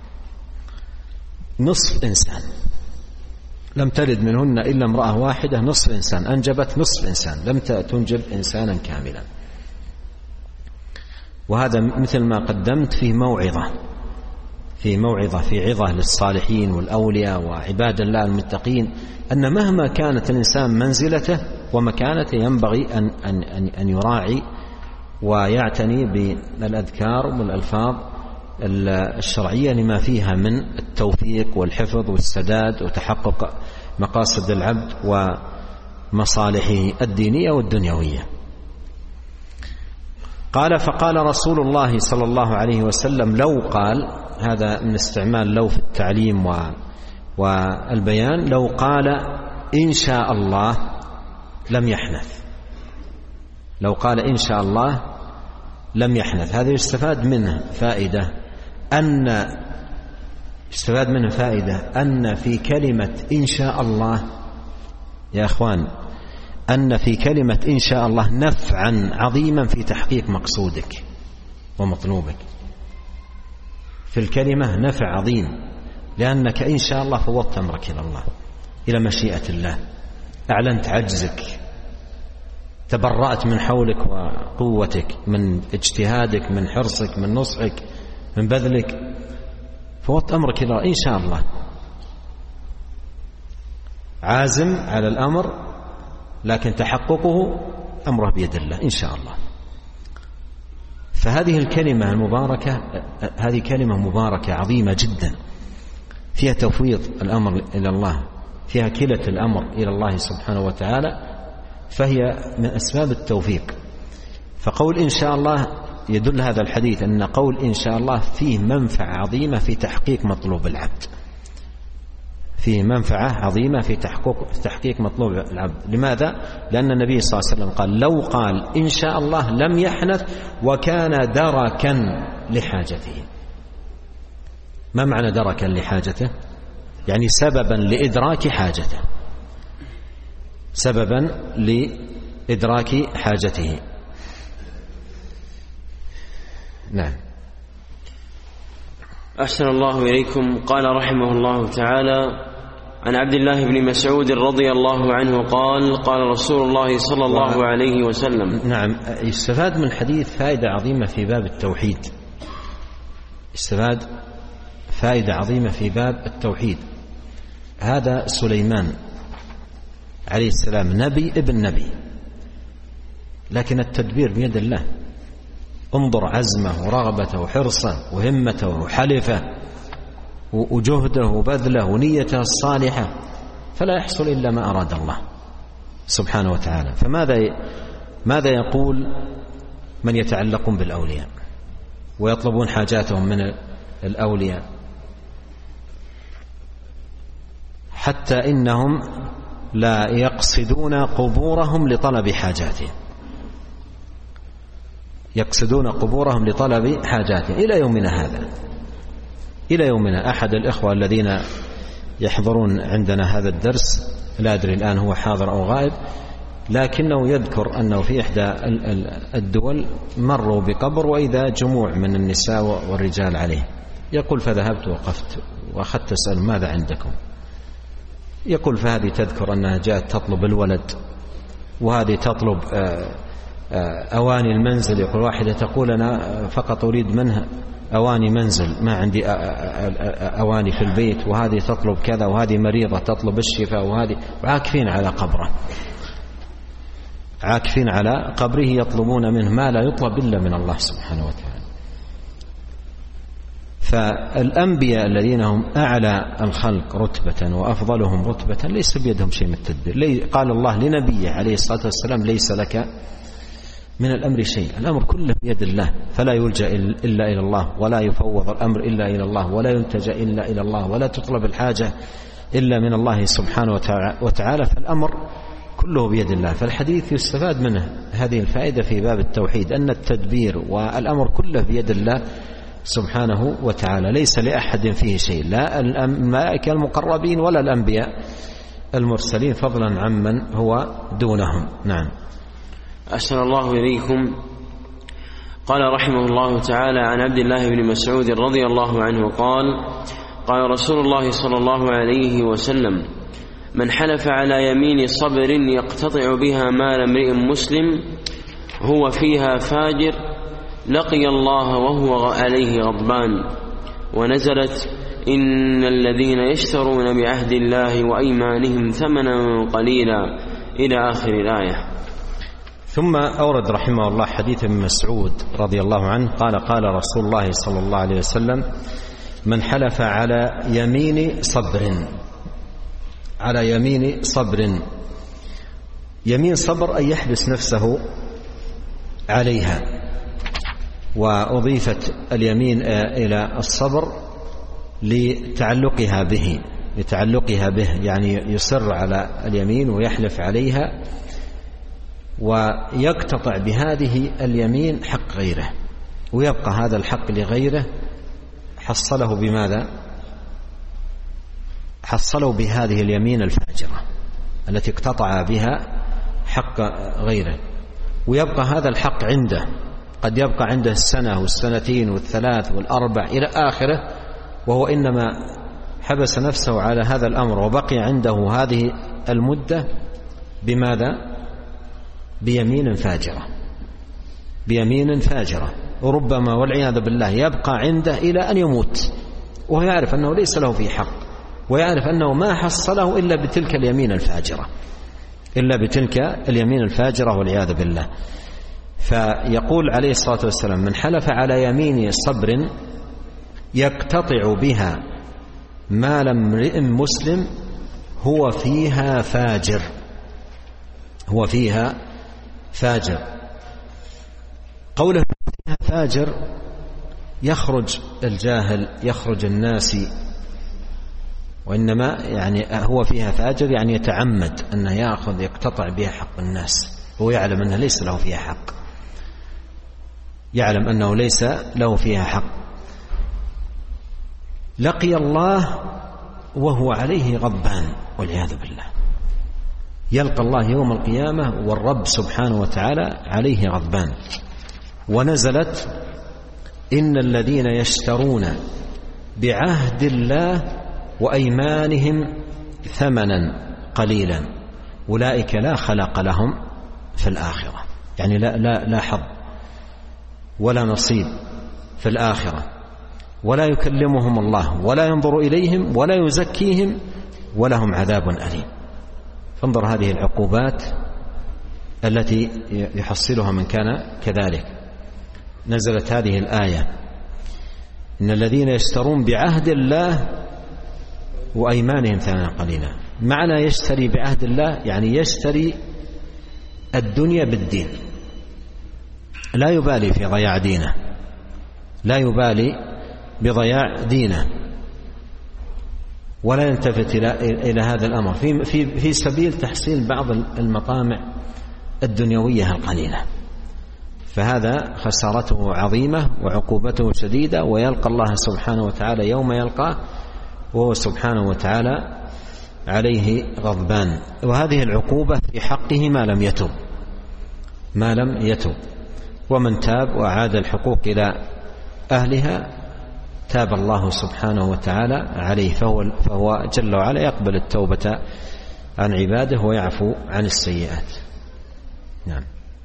نصف إنسان. لم تلد منهن إلا امرأة واحدة، نصف إنسان، أنجبت نصف إنسان، لم تنجب إنسانا كاملا. وهذا مثل ما قدمت في موعظة في موعظة في عظة للصالحين والأولياء وعباد الله المتقين، أن مهما كانت الإنسان منزلته ومكانته ينبغي أن, أن, أن يراعي ويعتني بالأذكار والألفاظ الشرعية لما فيها من التوفيق والحفظ والسداد وتحقق مقاصد العبد ومصالحه الدينية والدنيوية. قال: فقال رسول الله صلى الله عليه وسلم: لو قال، هذا من استعمال لو في التعليم والبيان، لو قال إن شاء الله لم يحنث، لو قال إن شاء الله لم يحنث. هذا يستفاد منه فائدة أن يستفاد منه فائدة أن في كلمة إن شاء الله يا أخوان، أن في كلمة إن شاء الله نفعا عظيما في تحقيق مقصودك ومطلوبك. في الكلمة نفع عظيم، لأنك إن شاء الله فوضت أمرك إلى الله، إلى مشيئة الله، أعلنت عجزك، تبرأت من حولك وقوتك، من اجتهادك، من حرصك، من نصحك، من بذلك، فوضت أمرك إلى إن شاء الله، عازم على الأمر، لكن تحققه أمره بيد الله إن شاء الله. فهذه الكلمة المباركة هذه كلمة مباركة عظيمة جدا، فيها تفويض الأمر إلى الله، فيها كلة الأمر إلى الله سبحانه وتعالى، فهي من أسباب التوفيق. فقول إن شاء الله يدل هذا الحديث أن قول إن شاء الله فيه منفعة عظيمة في تحقيق مطلوب العبد، فيه منفعة عظيمة في تحقيق تحقيق مطلوب العبد. لماذا؟ لأن النبي صلى الله عليه وسلم قال: لو قال إن شاء الله لم يحنث وكان دركا لحاجته. ما معنى دركا لحاجته؟ يعني سببا لإدراك حاجته، سببا لإدراك حاجته. نعم. أحسن الله إليكم. قال رحمه الله تعالى: عن عبد الله بن مسعود رضي الله عنه قال: قال رسول الله صلى الله عليه وسلم. نعم. يستفاد من الحديث فائدة عظيمة في باب التوحيد، يستفاد فائدة عظيمة في باب التوحيد. هذا سليمان عليه السلام نبي ابن نبي، لكن التدبير بيد الله. انظر عزمه ورغبته وحرصه وهمته وحلفه وجهده وبذله ونيته الصالحة، فلا يحصل إلا ما أراد الله سبحانه وتعالى. فماذا ماذا يقول من يتعلقون بالأولياء ويطلبون حاجاتهم من الأولياء؟ حتى إنهم لا يقصدون قبورهم لطلب حاجاتهم، يقصدون قبورهم لطلب حاجاتهم إلى يومنا هذا، إلى يومنا. أحد الإخوة الذين يحضرون عندنا هذا الدرس، لا أدري الآن هو حاضر أو غائب، لكنه يذكر أنه في إحدى الدول مروا بقبر وإذا جموع من النساء والرجال عليه. يقول: فذهبت وقفت وأخذت أسأل: ماذا عندكم؟ يقول: فهذه تذكر أنها جاءت تطلب الولد، وهذه تطلب أواني المنزل. يقول واحدة تقول: أنا فقط أريد منها أواني منزل، ما عندي أواني في البيت، وهذه تطلب كذا، وهذه مريضة تطلب الشفاء، وهذه عاكفين على قبره، عاكفين على قبره، يطلبون منه ما لا يطلب إلا من الله سبحانه وتعالى. فالأنبياء الذين هم أعلى الخلق رتبة وأفضلهم رتبة ليس بيدهم شيء من التدبير. قال الله لنبيه عليه الصلاة والسلام: ليس لك من الأمر شيء، الأمر كله بيد الله، فلا يلجأ إلا إلى الله، ولا يفوض الأمر إلا إلى الله، ولا ينتجأ إلا إلى الله، ولا تطلب الحاجة إلا من الله سبحانه وتعالى. فالأمر كله بيد الله. فالحديث يستفاد منه هذه الفائدة في باب التوحيد، أن التدبير والأمر كله بيد الله سبحانه وتعالى، ليس لأحد فيه شيء، لا الملائكة المقربين ولا الأنبياء المرسلين، فضلا عمن هو دونهم. نعم. أحسن الله إليكم. قال رحمه الله تعالى عن عبد الله بن مسعود رضي الله عنه قال: قال رسول الله صلى الله عليه وسلم: من حلف على يمين صبر يقتطع بها مال امرئ مسلم هو فيها فاجر لقي الله وهو عليه غضبان. ونزلت: إن الذين يشترون بعهد الله وأيمانهم ثمنا قليلا إلى آخر الآية. ثم أورد رحمه الله حديث ابن مسعود رضي الله عنه قال: قال رسول الله صلى الله عليه وسلم: من حلف على يمين صبر، على يمين صبر، يمين صبر أن يحبس نفسه عليها، وأضيفت اليمين إلى الصبر لتعلقها به لتعلقها به يعني يصر على اليمين ويحلف عليها ويقتطع بهذه اليمين حق غيره، ويبقى هذا الحق لغيره. حصله بماذا؟ حصله بهذه اليمين الفاجرة التي اقتطع بها حق غيره، ويبقى هذا الحق عنده، قد يبقى عنده السنة والسنتين والثلاث والأربع إلى آخره، وهو إنما حبس نفسه على هذا الأمر وبقي عنده هذه المدة بماذا؟ بيمين فاجرة، بيمين فاجرة، وربما والعياذ بالله يبقى عنده إلى أن يموت وهو يعرف أنه ليس له في حق، ويعرف أنه ما حصله إلا بتلك اليمين الفاجرة إلا بتلك اليمين الفاجرة والعياذ بالله. فيقول عليه الصلاة والسلام: من حلف على يمين صبر يقتطع بها مال امرئ مسلم هو فيها فاجر، هو فيها فاجر. قوله فيها فاجر يخرج الجاهل، يخرج الناسي، وإنما يعني هو فيها فاجر يعني يتعمد أنه يأخذ يقتطع بها حق الناس، هو يعلم أنه ليس له فيها حق، يعلم أنه ليس له فيها حق. لقي الله وهو عليه غضبان والعياذ بالله، يلقى الله يوم القيامة والرب سبحانه وتعالى عليه غضبان. ونزلت: إن الذين يشترون بعهد الله وأيمانهم ثمنا قليلا أولئك لا خلاق لهم في الآخرة، يعني لا, لا, لا حظ ولا نصيب في الآخرة، ولا يكلمهم الله ولا ينظر إليهم ولا يزكيهم ولهم عذاب أليم. فانظر هذه العقوبات التي يحصلها من كان كذلك. نزلت هذه الآية: إن الذين يشترون بعهد الله وأيمانهم ثمنا قليلا. معنى يشتري بعهد الله يعني يشتري الدنيا بالدين، لا يبالي في ضياع دينه، لا يبالي بضياع دينه، ولا يلتفت إلى هذا الأمر في, في, في سبيل تحصيل بعض المطامع الدنيوية القليلة. فهذا خسارته عظيمة وعقوبته شديدة، ويلقى الله سبحانه وتعالى يوم يلقاه وهو سبحانه وتعالى عليه غضبان. وهذه العقوبة في حقه ما لم يتب ما لم يتب ومن تاب وأعاد الحقوق إلى أهلها تاب الله سبحانه وتعالى عليه، فهو, فهو جل وعلا يقبل التوبة عن عباده ويعفو عن السيئات. نعم.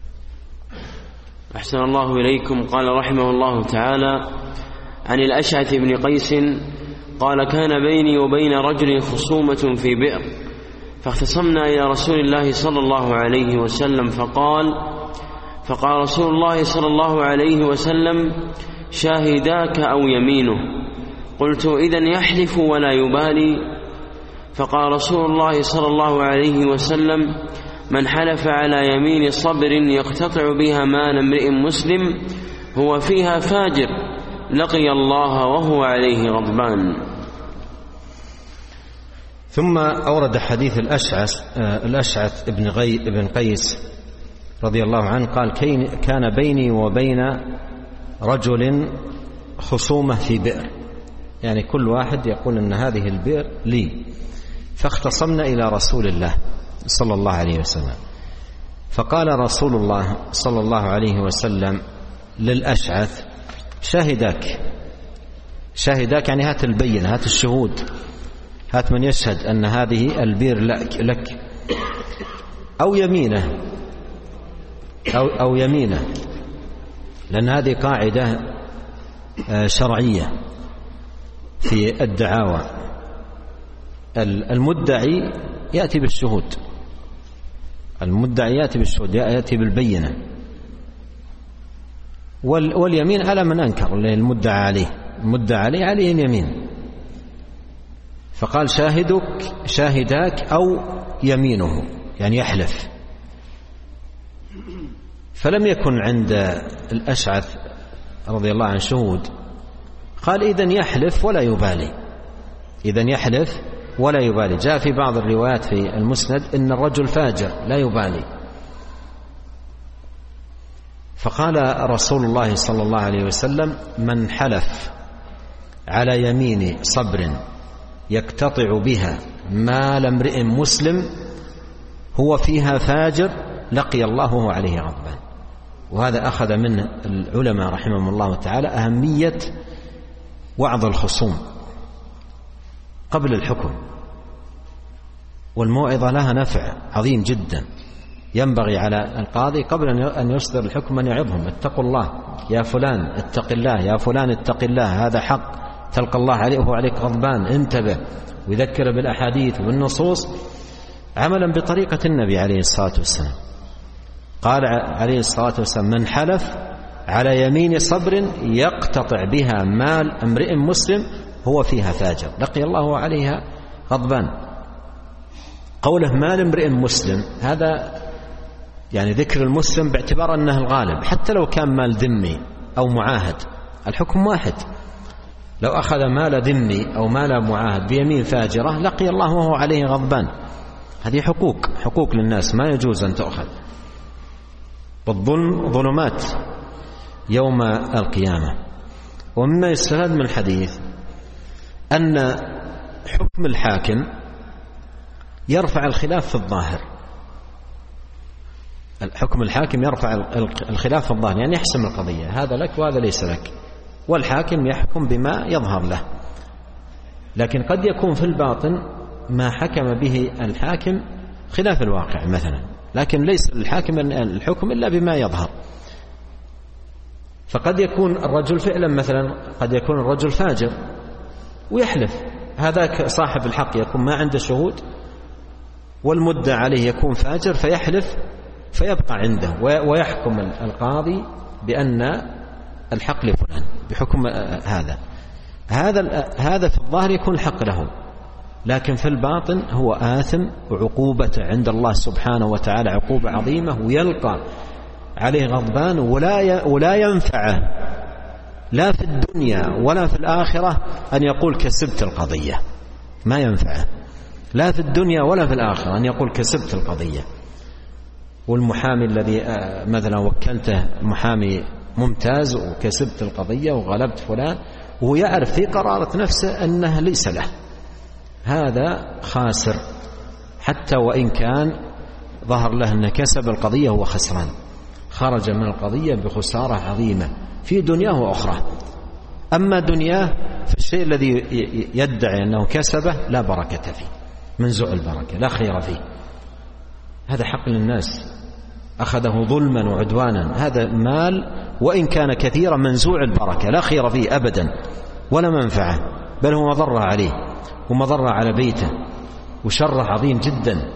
أحسن الله إليكم. قال رحمه الله تعالى عن الأشعث بن قيس قال: كان بيني وبين رجل خصومة في بئر، فاختصمنا إلى رسول الله صلى الله عليه وسلم، فقال فقال رسول الله صلى الله عليه وسلم: شاهداك أو يمينه؟ قلت: إذن يحلف ولا يبالي. فقال رسول الله صلى الله عليه وسلم: من حلف على يمين صبر يقتطع بها مال امرئ مسلم هو فيها فاجر لقي الله وهو عليه غضبان. ثم أورد حديث الأشعث الأشعث ابن غي ابن قيس رضي الله عنه قال: كان بيني وبين رجل خصومة في بئر، يعني كل واحد يقول أن هذه البئر لي، فاختصمنا إلى رسول الله صلى الله عليه وسلم، فقال رسول الله صلى الله عليه وسلم للأشعث: شاهداك شاهداك يعني هات البينة، هات الشهود، هات من يشهد أن هذه البئر لك، أو يمينه أو, أو يمينه، لأن هذه قاعدة شرعية في الدعاوى، المدعي يأتي بالشهود، المدعي يأتي بالشهود، يأتي بالبينة، واليمين على من أنكر المدعى عليه، المدعى عليه عليه يمين. فقال: شاهدك شاهداك أو يمينه، يعني يحلف. فلم يكن عند الأشعث رضي الله عنه شهود، قال: إذن يحلف ولا يبالي، إذن يحلف ولا يبالي. جاء في بعض الروايات في المسند إن الرجل فاجر لا يبالي. فقال رسول الله صلى الله عليه وسلم: من حلف على يمين صبر يقتطع بها مال امرئ مسلم هو فيها فاجر لقي الله وهو عليه غضبان. وهذا أخذ من العلماء رحمهم الله تعالى أهمية وعظ الخصوم قبل الحكم، والموعظة لها نفع عظيم جدا. ينبغي على القاضي قبل أن يصدر الحكم أن يعظهم: اتقوا الله يا فلان، اتق الله يا فلان، اتق الله، هذا حق تلقى الله عليه وهو عليك غضبان، انتبه. ويذكر بالأحاديث والنصوص عملا بطريقة النبي عليه الصلاة والسلام. قال عليه الصلاة والسلام: من حلف على يمين صبر يقتطع بها مال امرئ مسلم هو فيها فاجر لقي الله عليها غضبان. قوله مال امرئ مسلم، هذا يعني ذكر المسلم باعتبار أنه الغالب، حتى لو كان مال ذمي أو معاهد الحكم واحد. لو أخذ مال ذمي أو مال معاهد بيمين فاجرة لقي الله وهو عليه غضبان. هذه حقوق حقوق للناس ما يجوز أن تأخذ. والظلم ظلمات يوم القيامة. ومما يستفاد من الحديث أن حكم الحاكم يرفع الخلاف في الظاهر. الحكم الحاكم يرفع الخلاف في الظاهر، يعني يحسم القضية، هذا لك وهذا ليس لك، والحاكم يحكم بما يظهر له. لكن قد يكون في الباطن ما حكم به الحاكم خلاف الواقع مثلا، لكن ليس للحاكم الحكم إلا بما يظهر. فقد يكون الرجل فعلا مثلا، قد يكون الرجل فاجر ويحلف، هذاك صاحب الحق يكون ما عنده شهود والمدعى عليه يكون فاجر فيحلف فيبقى عنده، ويحكم القاضي بأن الحق لفلان بحكم هذا هذا هذا في الظاهر يكون الحق له، لكن في الباطن هو آثم، وعقوبته عند الله سبحانه وتعالى عقوبة عظيمة، ويلقى عليه غضبان، ولا ولا ينفعه لا في الدنيا ولا في الآخرة أن يقول كسبت القضية، ما ينفعه لا في الدنيا ولا في الآخرة أن يقول كسبت القضية. والمحامي الذي مثلا وكلته محامي ممتاز وكسبت القضية وغلبت فلان، وهو يعرف في قرارة نفسه أنه ليس له، هذا خاسر، حتى وإن كان ظهر له أنه كسب القضية هو خسران، خرج من القضية بخسارة عظيمة في دنياه وأخرى. أما دنياه فالشيء الذي يدعي أنه كسبه لا بركة فيه، منزوع البركة، لا خير فيه، هذا حق للناس أخذه ظلما وعدوانا، هذا مال وإن كان كثيرا منزوع البركة، لا خير فيه أبدا ولا منفعة، بل هو مضرة عليه ومضرة على بيته وشر عظيم جدا.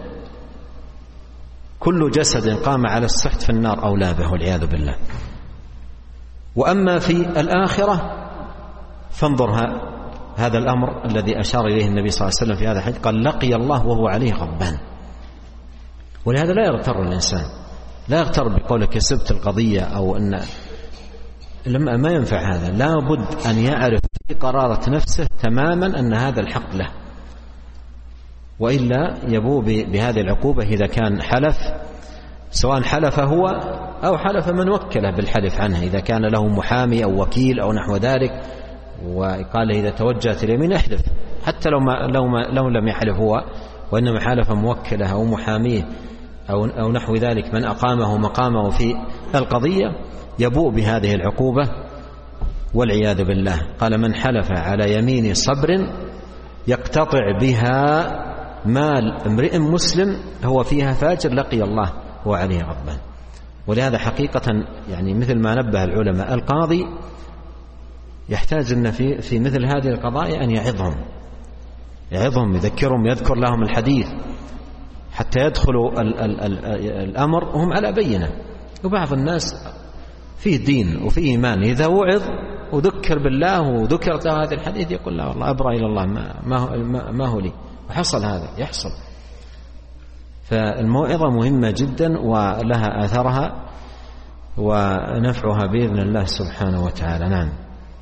كل جسد قام على السحت في النار أولى به والعياذ بالله. وأما في الآخرة فانظر هذا الأمر الذي أشار إليه النبي صلى الله عليه وسلم في هذا الحديث، قال لقي الله وهو عليه غضبان. ولهذا لا يغتر الإنسان، لا يغتر بقوله كسبت القضية أو أن لما ما ينفع هذا، لا بد أن يعرف في قرارة نفسه تماما أن هذا الحق له، وإلا يبوء بهذه العقوبة إذا كان حلف، سواء حلف هو أو حلف من وكله بالحلف عنه، إذا كان له محامي أو وكيل أو نحو ذلك، وقال إذا توجهت اليمين احلف، حتى لو, ما لو, ما لو لم يحلف هو وإنما حلف موكله أو محاميه أو, أو نحو ذلك من أقامه مقامه في القضية، يبوء بهذه العقوبة والعياذ بالله. قال: من حلف على يمين صبر يقتطع بها مال امرئ مسلم هو فيها فاجر لقي الله وعليه غضبان. ولهذا حقيقة يعني مثل ما نبه العلماء، القاضي يحتاج أن في, في مثل هذه القضايا أن يعظهم يعظهم يذكرهم، يذكر لهم الحديث حتى يدخلوا ال ال ال الأمر وهم على بينة. وبعض الناس فيه دين وفيه إيمان، إذا وعظ وذكر بالله وذكرت هذا الحديث يقول: لا والله أبرأ إلى الله، ما, ما, ما هو لي. وحصل هذا يحصل. فالموعظة مهمة جدا ولها آثرها ونفعها بإذن الله سبحانه وتعالى. نعم.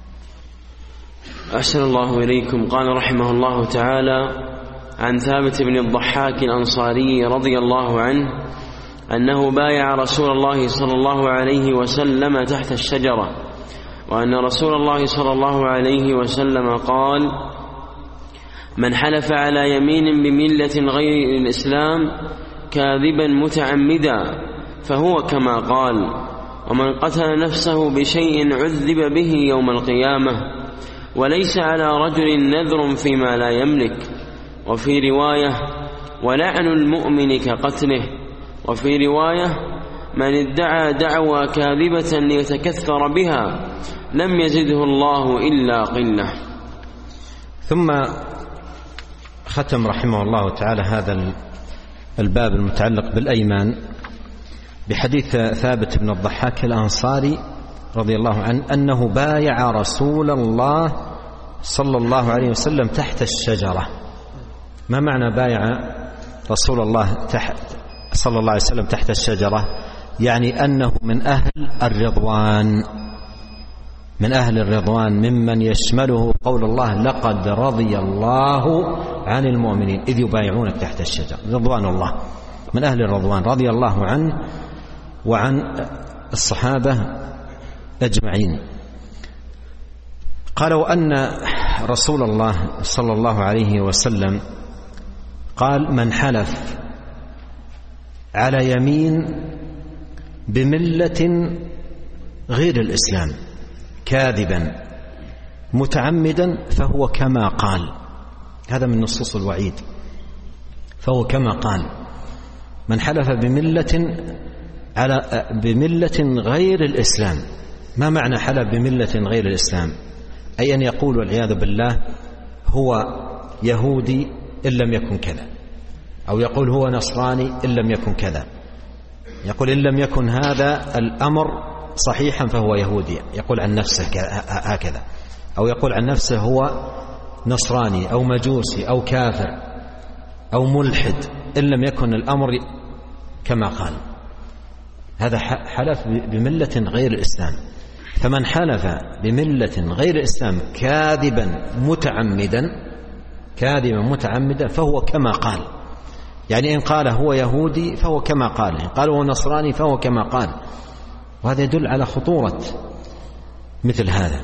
أحسن الله إليكم. قال رحمه الله تعالى: عن ثابت بن الضحاك الأنصاري رضي الله عنه أنه بايع رسول الله صلى الله عليه وسلم تحت الشجرة، وأن رسول الله صلى الله عليه وسلم قال: من حلف على يمين بملة غير الإسلام كاذبا متعمدا فهو كما قال، ومن قتل نفسه بشيء عذب به يوم القيامة، وليس على رجل نذر فيما لا يملك. وفي رواية: ولعن المؤمن كقتله. وفي رواية: من ادعى دعوى كاذبة ليتكثر بها لم يزده الله إلا قلة. ثم ختم رحمه الله تعالى هذا الباب المتعلق بالأيمان بحديث ثابت بن الضحاك الأنصاري رضي الله عنه أنه بايع رسول الله صلى الله عليه وسلم تحت الشجرة. ما معنى بايع رسول الله تحت صلى الله عليه وسلم تحت الشجرة؟ يعني أنه من أهل الرضوان، من أهل الرضوان، ممن يشمله قول الله: لقد رضي الله عن المؤمنين إذ يبايعونك تحت الشجرة. رضوان الله، من أهل الرضوان رضي الله عنه وعن الصحابة أجمعين. قالوا أن رسول الله صلى الله عليه وسلم قال: من حلف على يمين بملة غير الإسلام كاذبا متعمدا فهو كما قال. هذا من نصوص الوعيد، فهو كما قال. من حلف بملة على بملة غير الإسلام. ما معنى حلف بملة غير الإسلام؟ أي أن يقول والعياذ بالله هو يهودي إن لم يكن كذا، أو يقول هو نصراني إن لم يكن كذا، يقول إن لم يكن هذا الأمر صحيحا فهو يهودي، يقول عن نفسه هكذا، أو يقول عن نفسه هو نصراني أو مجوسي أو كافر أو ملحد إن لم يكن الأمر كما قال. هذا حلف بملة غير الإسلام. فمن حلف بملة غير الإسلام كاذبا متعمدا كاذبا متعمدا فهو كما قال. يعني إن قال هو يهودي فهو كما قال، إن قال هو نصراني فهو كما قال. وهذا يدل على خطورة مثل هذا،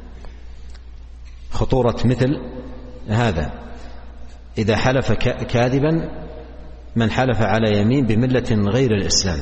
خطورة مثل هذا. إذا حلف كاذبا، من حلف على يمين بملة غير الإسلام،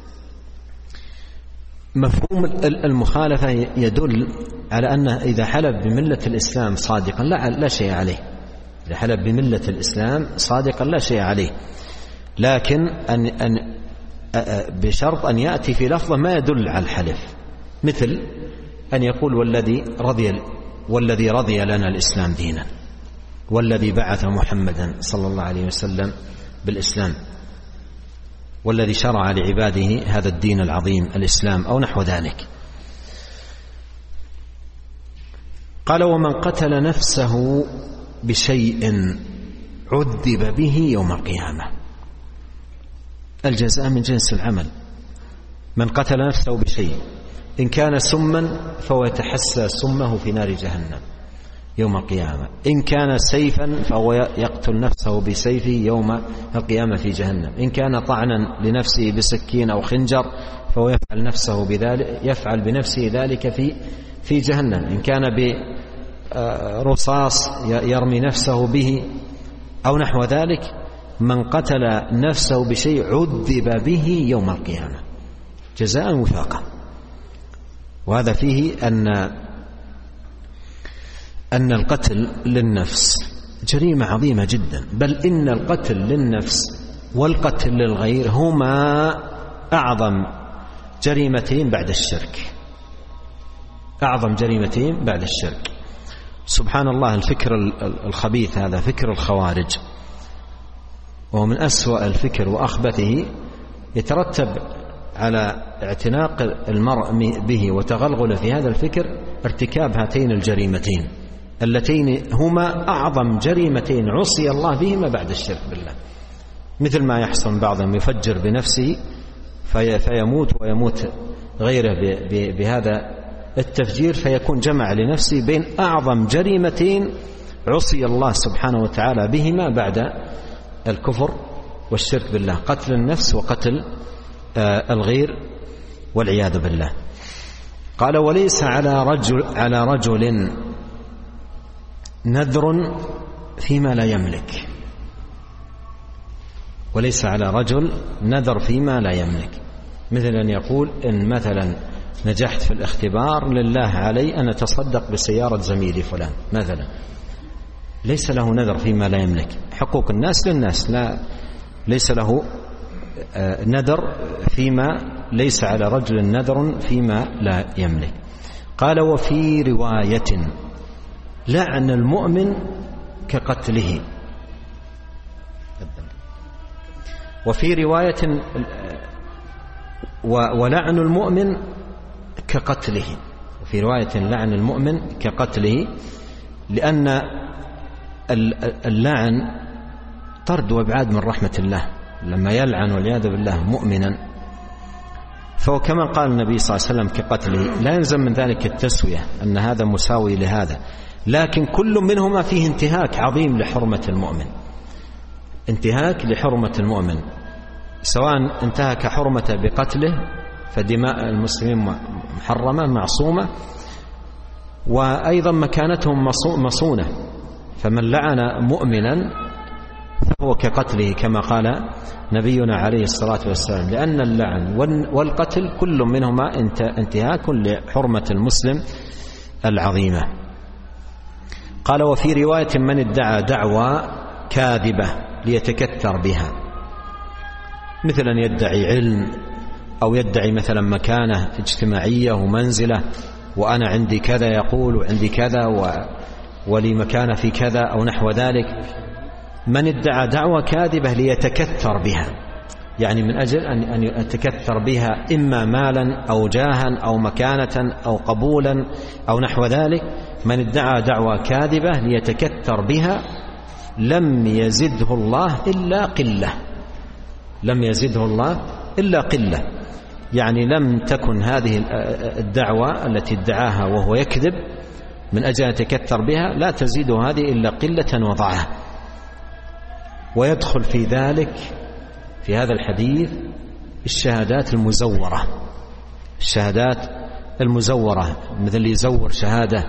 مفهوم المخالفة يدل على أنه إذا حلف بملة الإسلام صادقا لا, لا شيء عليه. إذا حلف بملة الإسلام صادقا لا شيء عليه، لكن أن أن بشرط أن يأتي في لفظة ما يدل على الحلف، مثل أن يقول والذي رضي والذي رضي لنا الإسلام دينا، والذي بعث محمدا صلى الله عليه وسلم بالإسلام، والذي شرع لعباده هذا الدين العظيم الإسلام، أو نحو ذلك. قال: ومن قتل نفسه بشيء عذب به يوم القيامة. الجزاء من جنس العمل. من قتل نفسه بشيء، إن كان سما فهو يتحسى سمه في نار جهنم، يوم القيامة. إن كان سيفا فهو يقتل نفسه بسيفه يوم القيامة في جهنم. إن كان طعنا لنفسه بسكين أو خنجر فهو يفعل نفسه بذلك يفعل بنفسه ذلك في في جهنم. إن كان برصاص يرمي نفسه به أو نحو ذلك. من قتل نفسه بشيء عذب به يوم القيامة جزاء وفاقا. وهذا فيه أن أن القتل للنفس جريمة عظيمة جدا، بل إن القتل للنفس والقتل للغير هما أعظم جريمتين بعد الشرك، أعظم جريمتين بعد الشرك. سبحان الله، الفكر الخبيث هذا فكر الخوارج، وهو من أسوأ الفكر وأخبثه، يترتب على اعتناق المرء به وتغلغل في هذا الفكر ارتكاب هاتين الجريمتين اللتين هما أعظم جريمتين عصي الله بهما بعد الشرك بالله. مثل ما يحصل بعضهم يفجر بنفسه في فيموت ويموت غيره بهذا التفجير، فيكون جمع لنفسه بين أعظم جريمتين عصي الله سبحانه وتعالى بهما بعد الكفر والشرك بالله، قتل النفس وقتل الغير والعياذ بالله. قال: وليس على رجل على رجل نذر فيما لا يملك. وليس على رجل نذر فيما لا يملك، مثل أن يقول إن مثلا نجحت في الاختبار لله علي أن أتصدق بسيارة زميلي فلان مثلا، ليس له نذر فيما لا يملك. حقوق الناس للناس، لا ليس له نذر فيما ليس على رجل نذر فيما لا يملك. قال: وفي رواية: لعن المؤمن كقتله. وفي رواية: ولعن المؤمن كقتله. وفي رواية: لعن المؤمن كقتله، لأن اللعن طرد وابعاد من رحمة الله. لما يلعن والعياذ بالله مؤمنا فهو كما قال النبي صلى الله عليه وسلم كقتله، لا يلزم من ذلك التسوية أن هذا مساوي لهذا، لكن كل منهما فيه انتهاك عظيم لحرمة المؤمن، انتهاك لحرمة المؤمن، سواء انتهك حرمته بقتله فدماء المسلمين محرمة معصومة، وأيضا مكانتهم مصونة، فمن لعن مؤمنا فهو كقتله كما قال نبينا عليه الصلاة والسلام، لأن اللعن والقتل كل منهما انتهاك لحرمة المسلم العظيمة. قال: وفي رواية: من ادعى دعوى كاذبة ليتكثر بها، مثل أن يدعي علم أو يدعي مثلا مكانة اجتماعية ومنزلة، وأنا عندي كذا يقول وعندي كذا ولي مكانة في كذا أو نحو ذلك. من ادعى دعوى كاذبة ليتكثر بها، يعني من أجل أن يتكثر بها إما مالا أو جاها أو مكانة أو قبولا أو نحو ذلك. من ادعى دعوى كاذبة ليتكثر بها لم يزده الله إلا قلة، لم يزده الله إلا قلة، يعني لم تكن هذه الدعوة التي ادعاها وهو يكذب من أجل أن يتكثر بها لا تزيد هذه إلا قلة وضعها. ويدخل في ذلك في هذا الحديث الشهادات المزورة، الشهادات المزورة، مثل يزور شهادة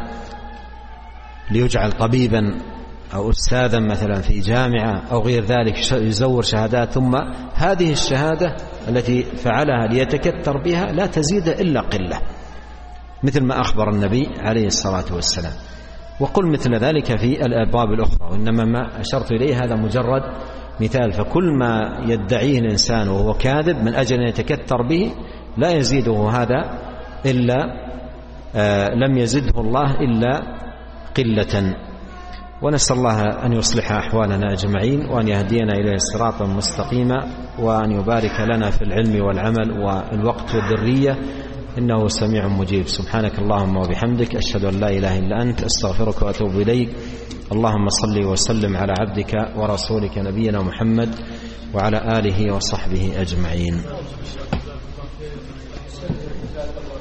ليجعل طبيبا أو أستاذا مثلا في جامعة أو غير ذلك، يزور شهادات، ثم هذه الشهادة التي فعلها ليتكثر بها لا تزيد إلا قلة، مثل ما أخبر النبي عليه الصلاة والسلام. وقل مثل ذلك في الأبواب الأخرى، وإنما ما أشرت إليه هذا مجرد مثال. فكل ما يدعيه الإنسان وهو كاذب من أجل أن يتكثر به لا يزيده هذا إلا آه لم يزده الله إلا قلة. ونسأل الله أن يصلح أحوالنا أجمعين، وأن يهدينا إليه صراطا مستقيما، وأن يبارك لنا في العلم والعمل والوقت والذرية، إنه سميع مجيب. سبحانك اللهم وبحمدك، أشهد أن لا إله إلا أنت، أستغفرك وأتوب إليك. اللهم صل وسلم على عبدك ورسولك نبينا محمد وعلى آله وصحبه أجمعين.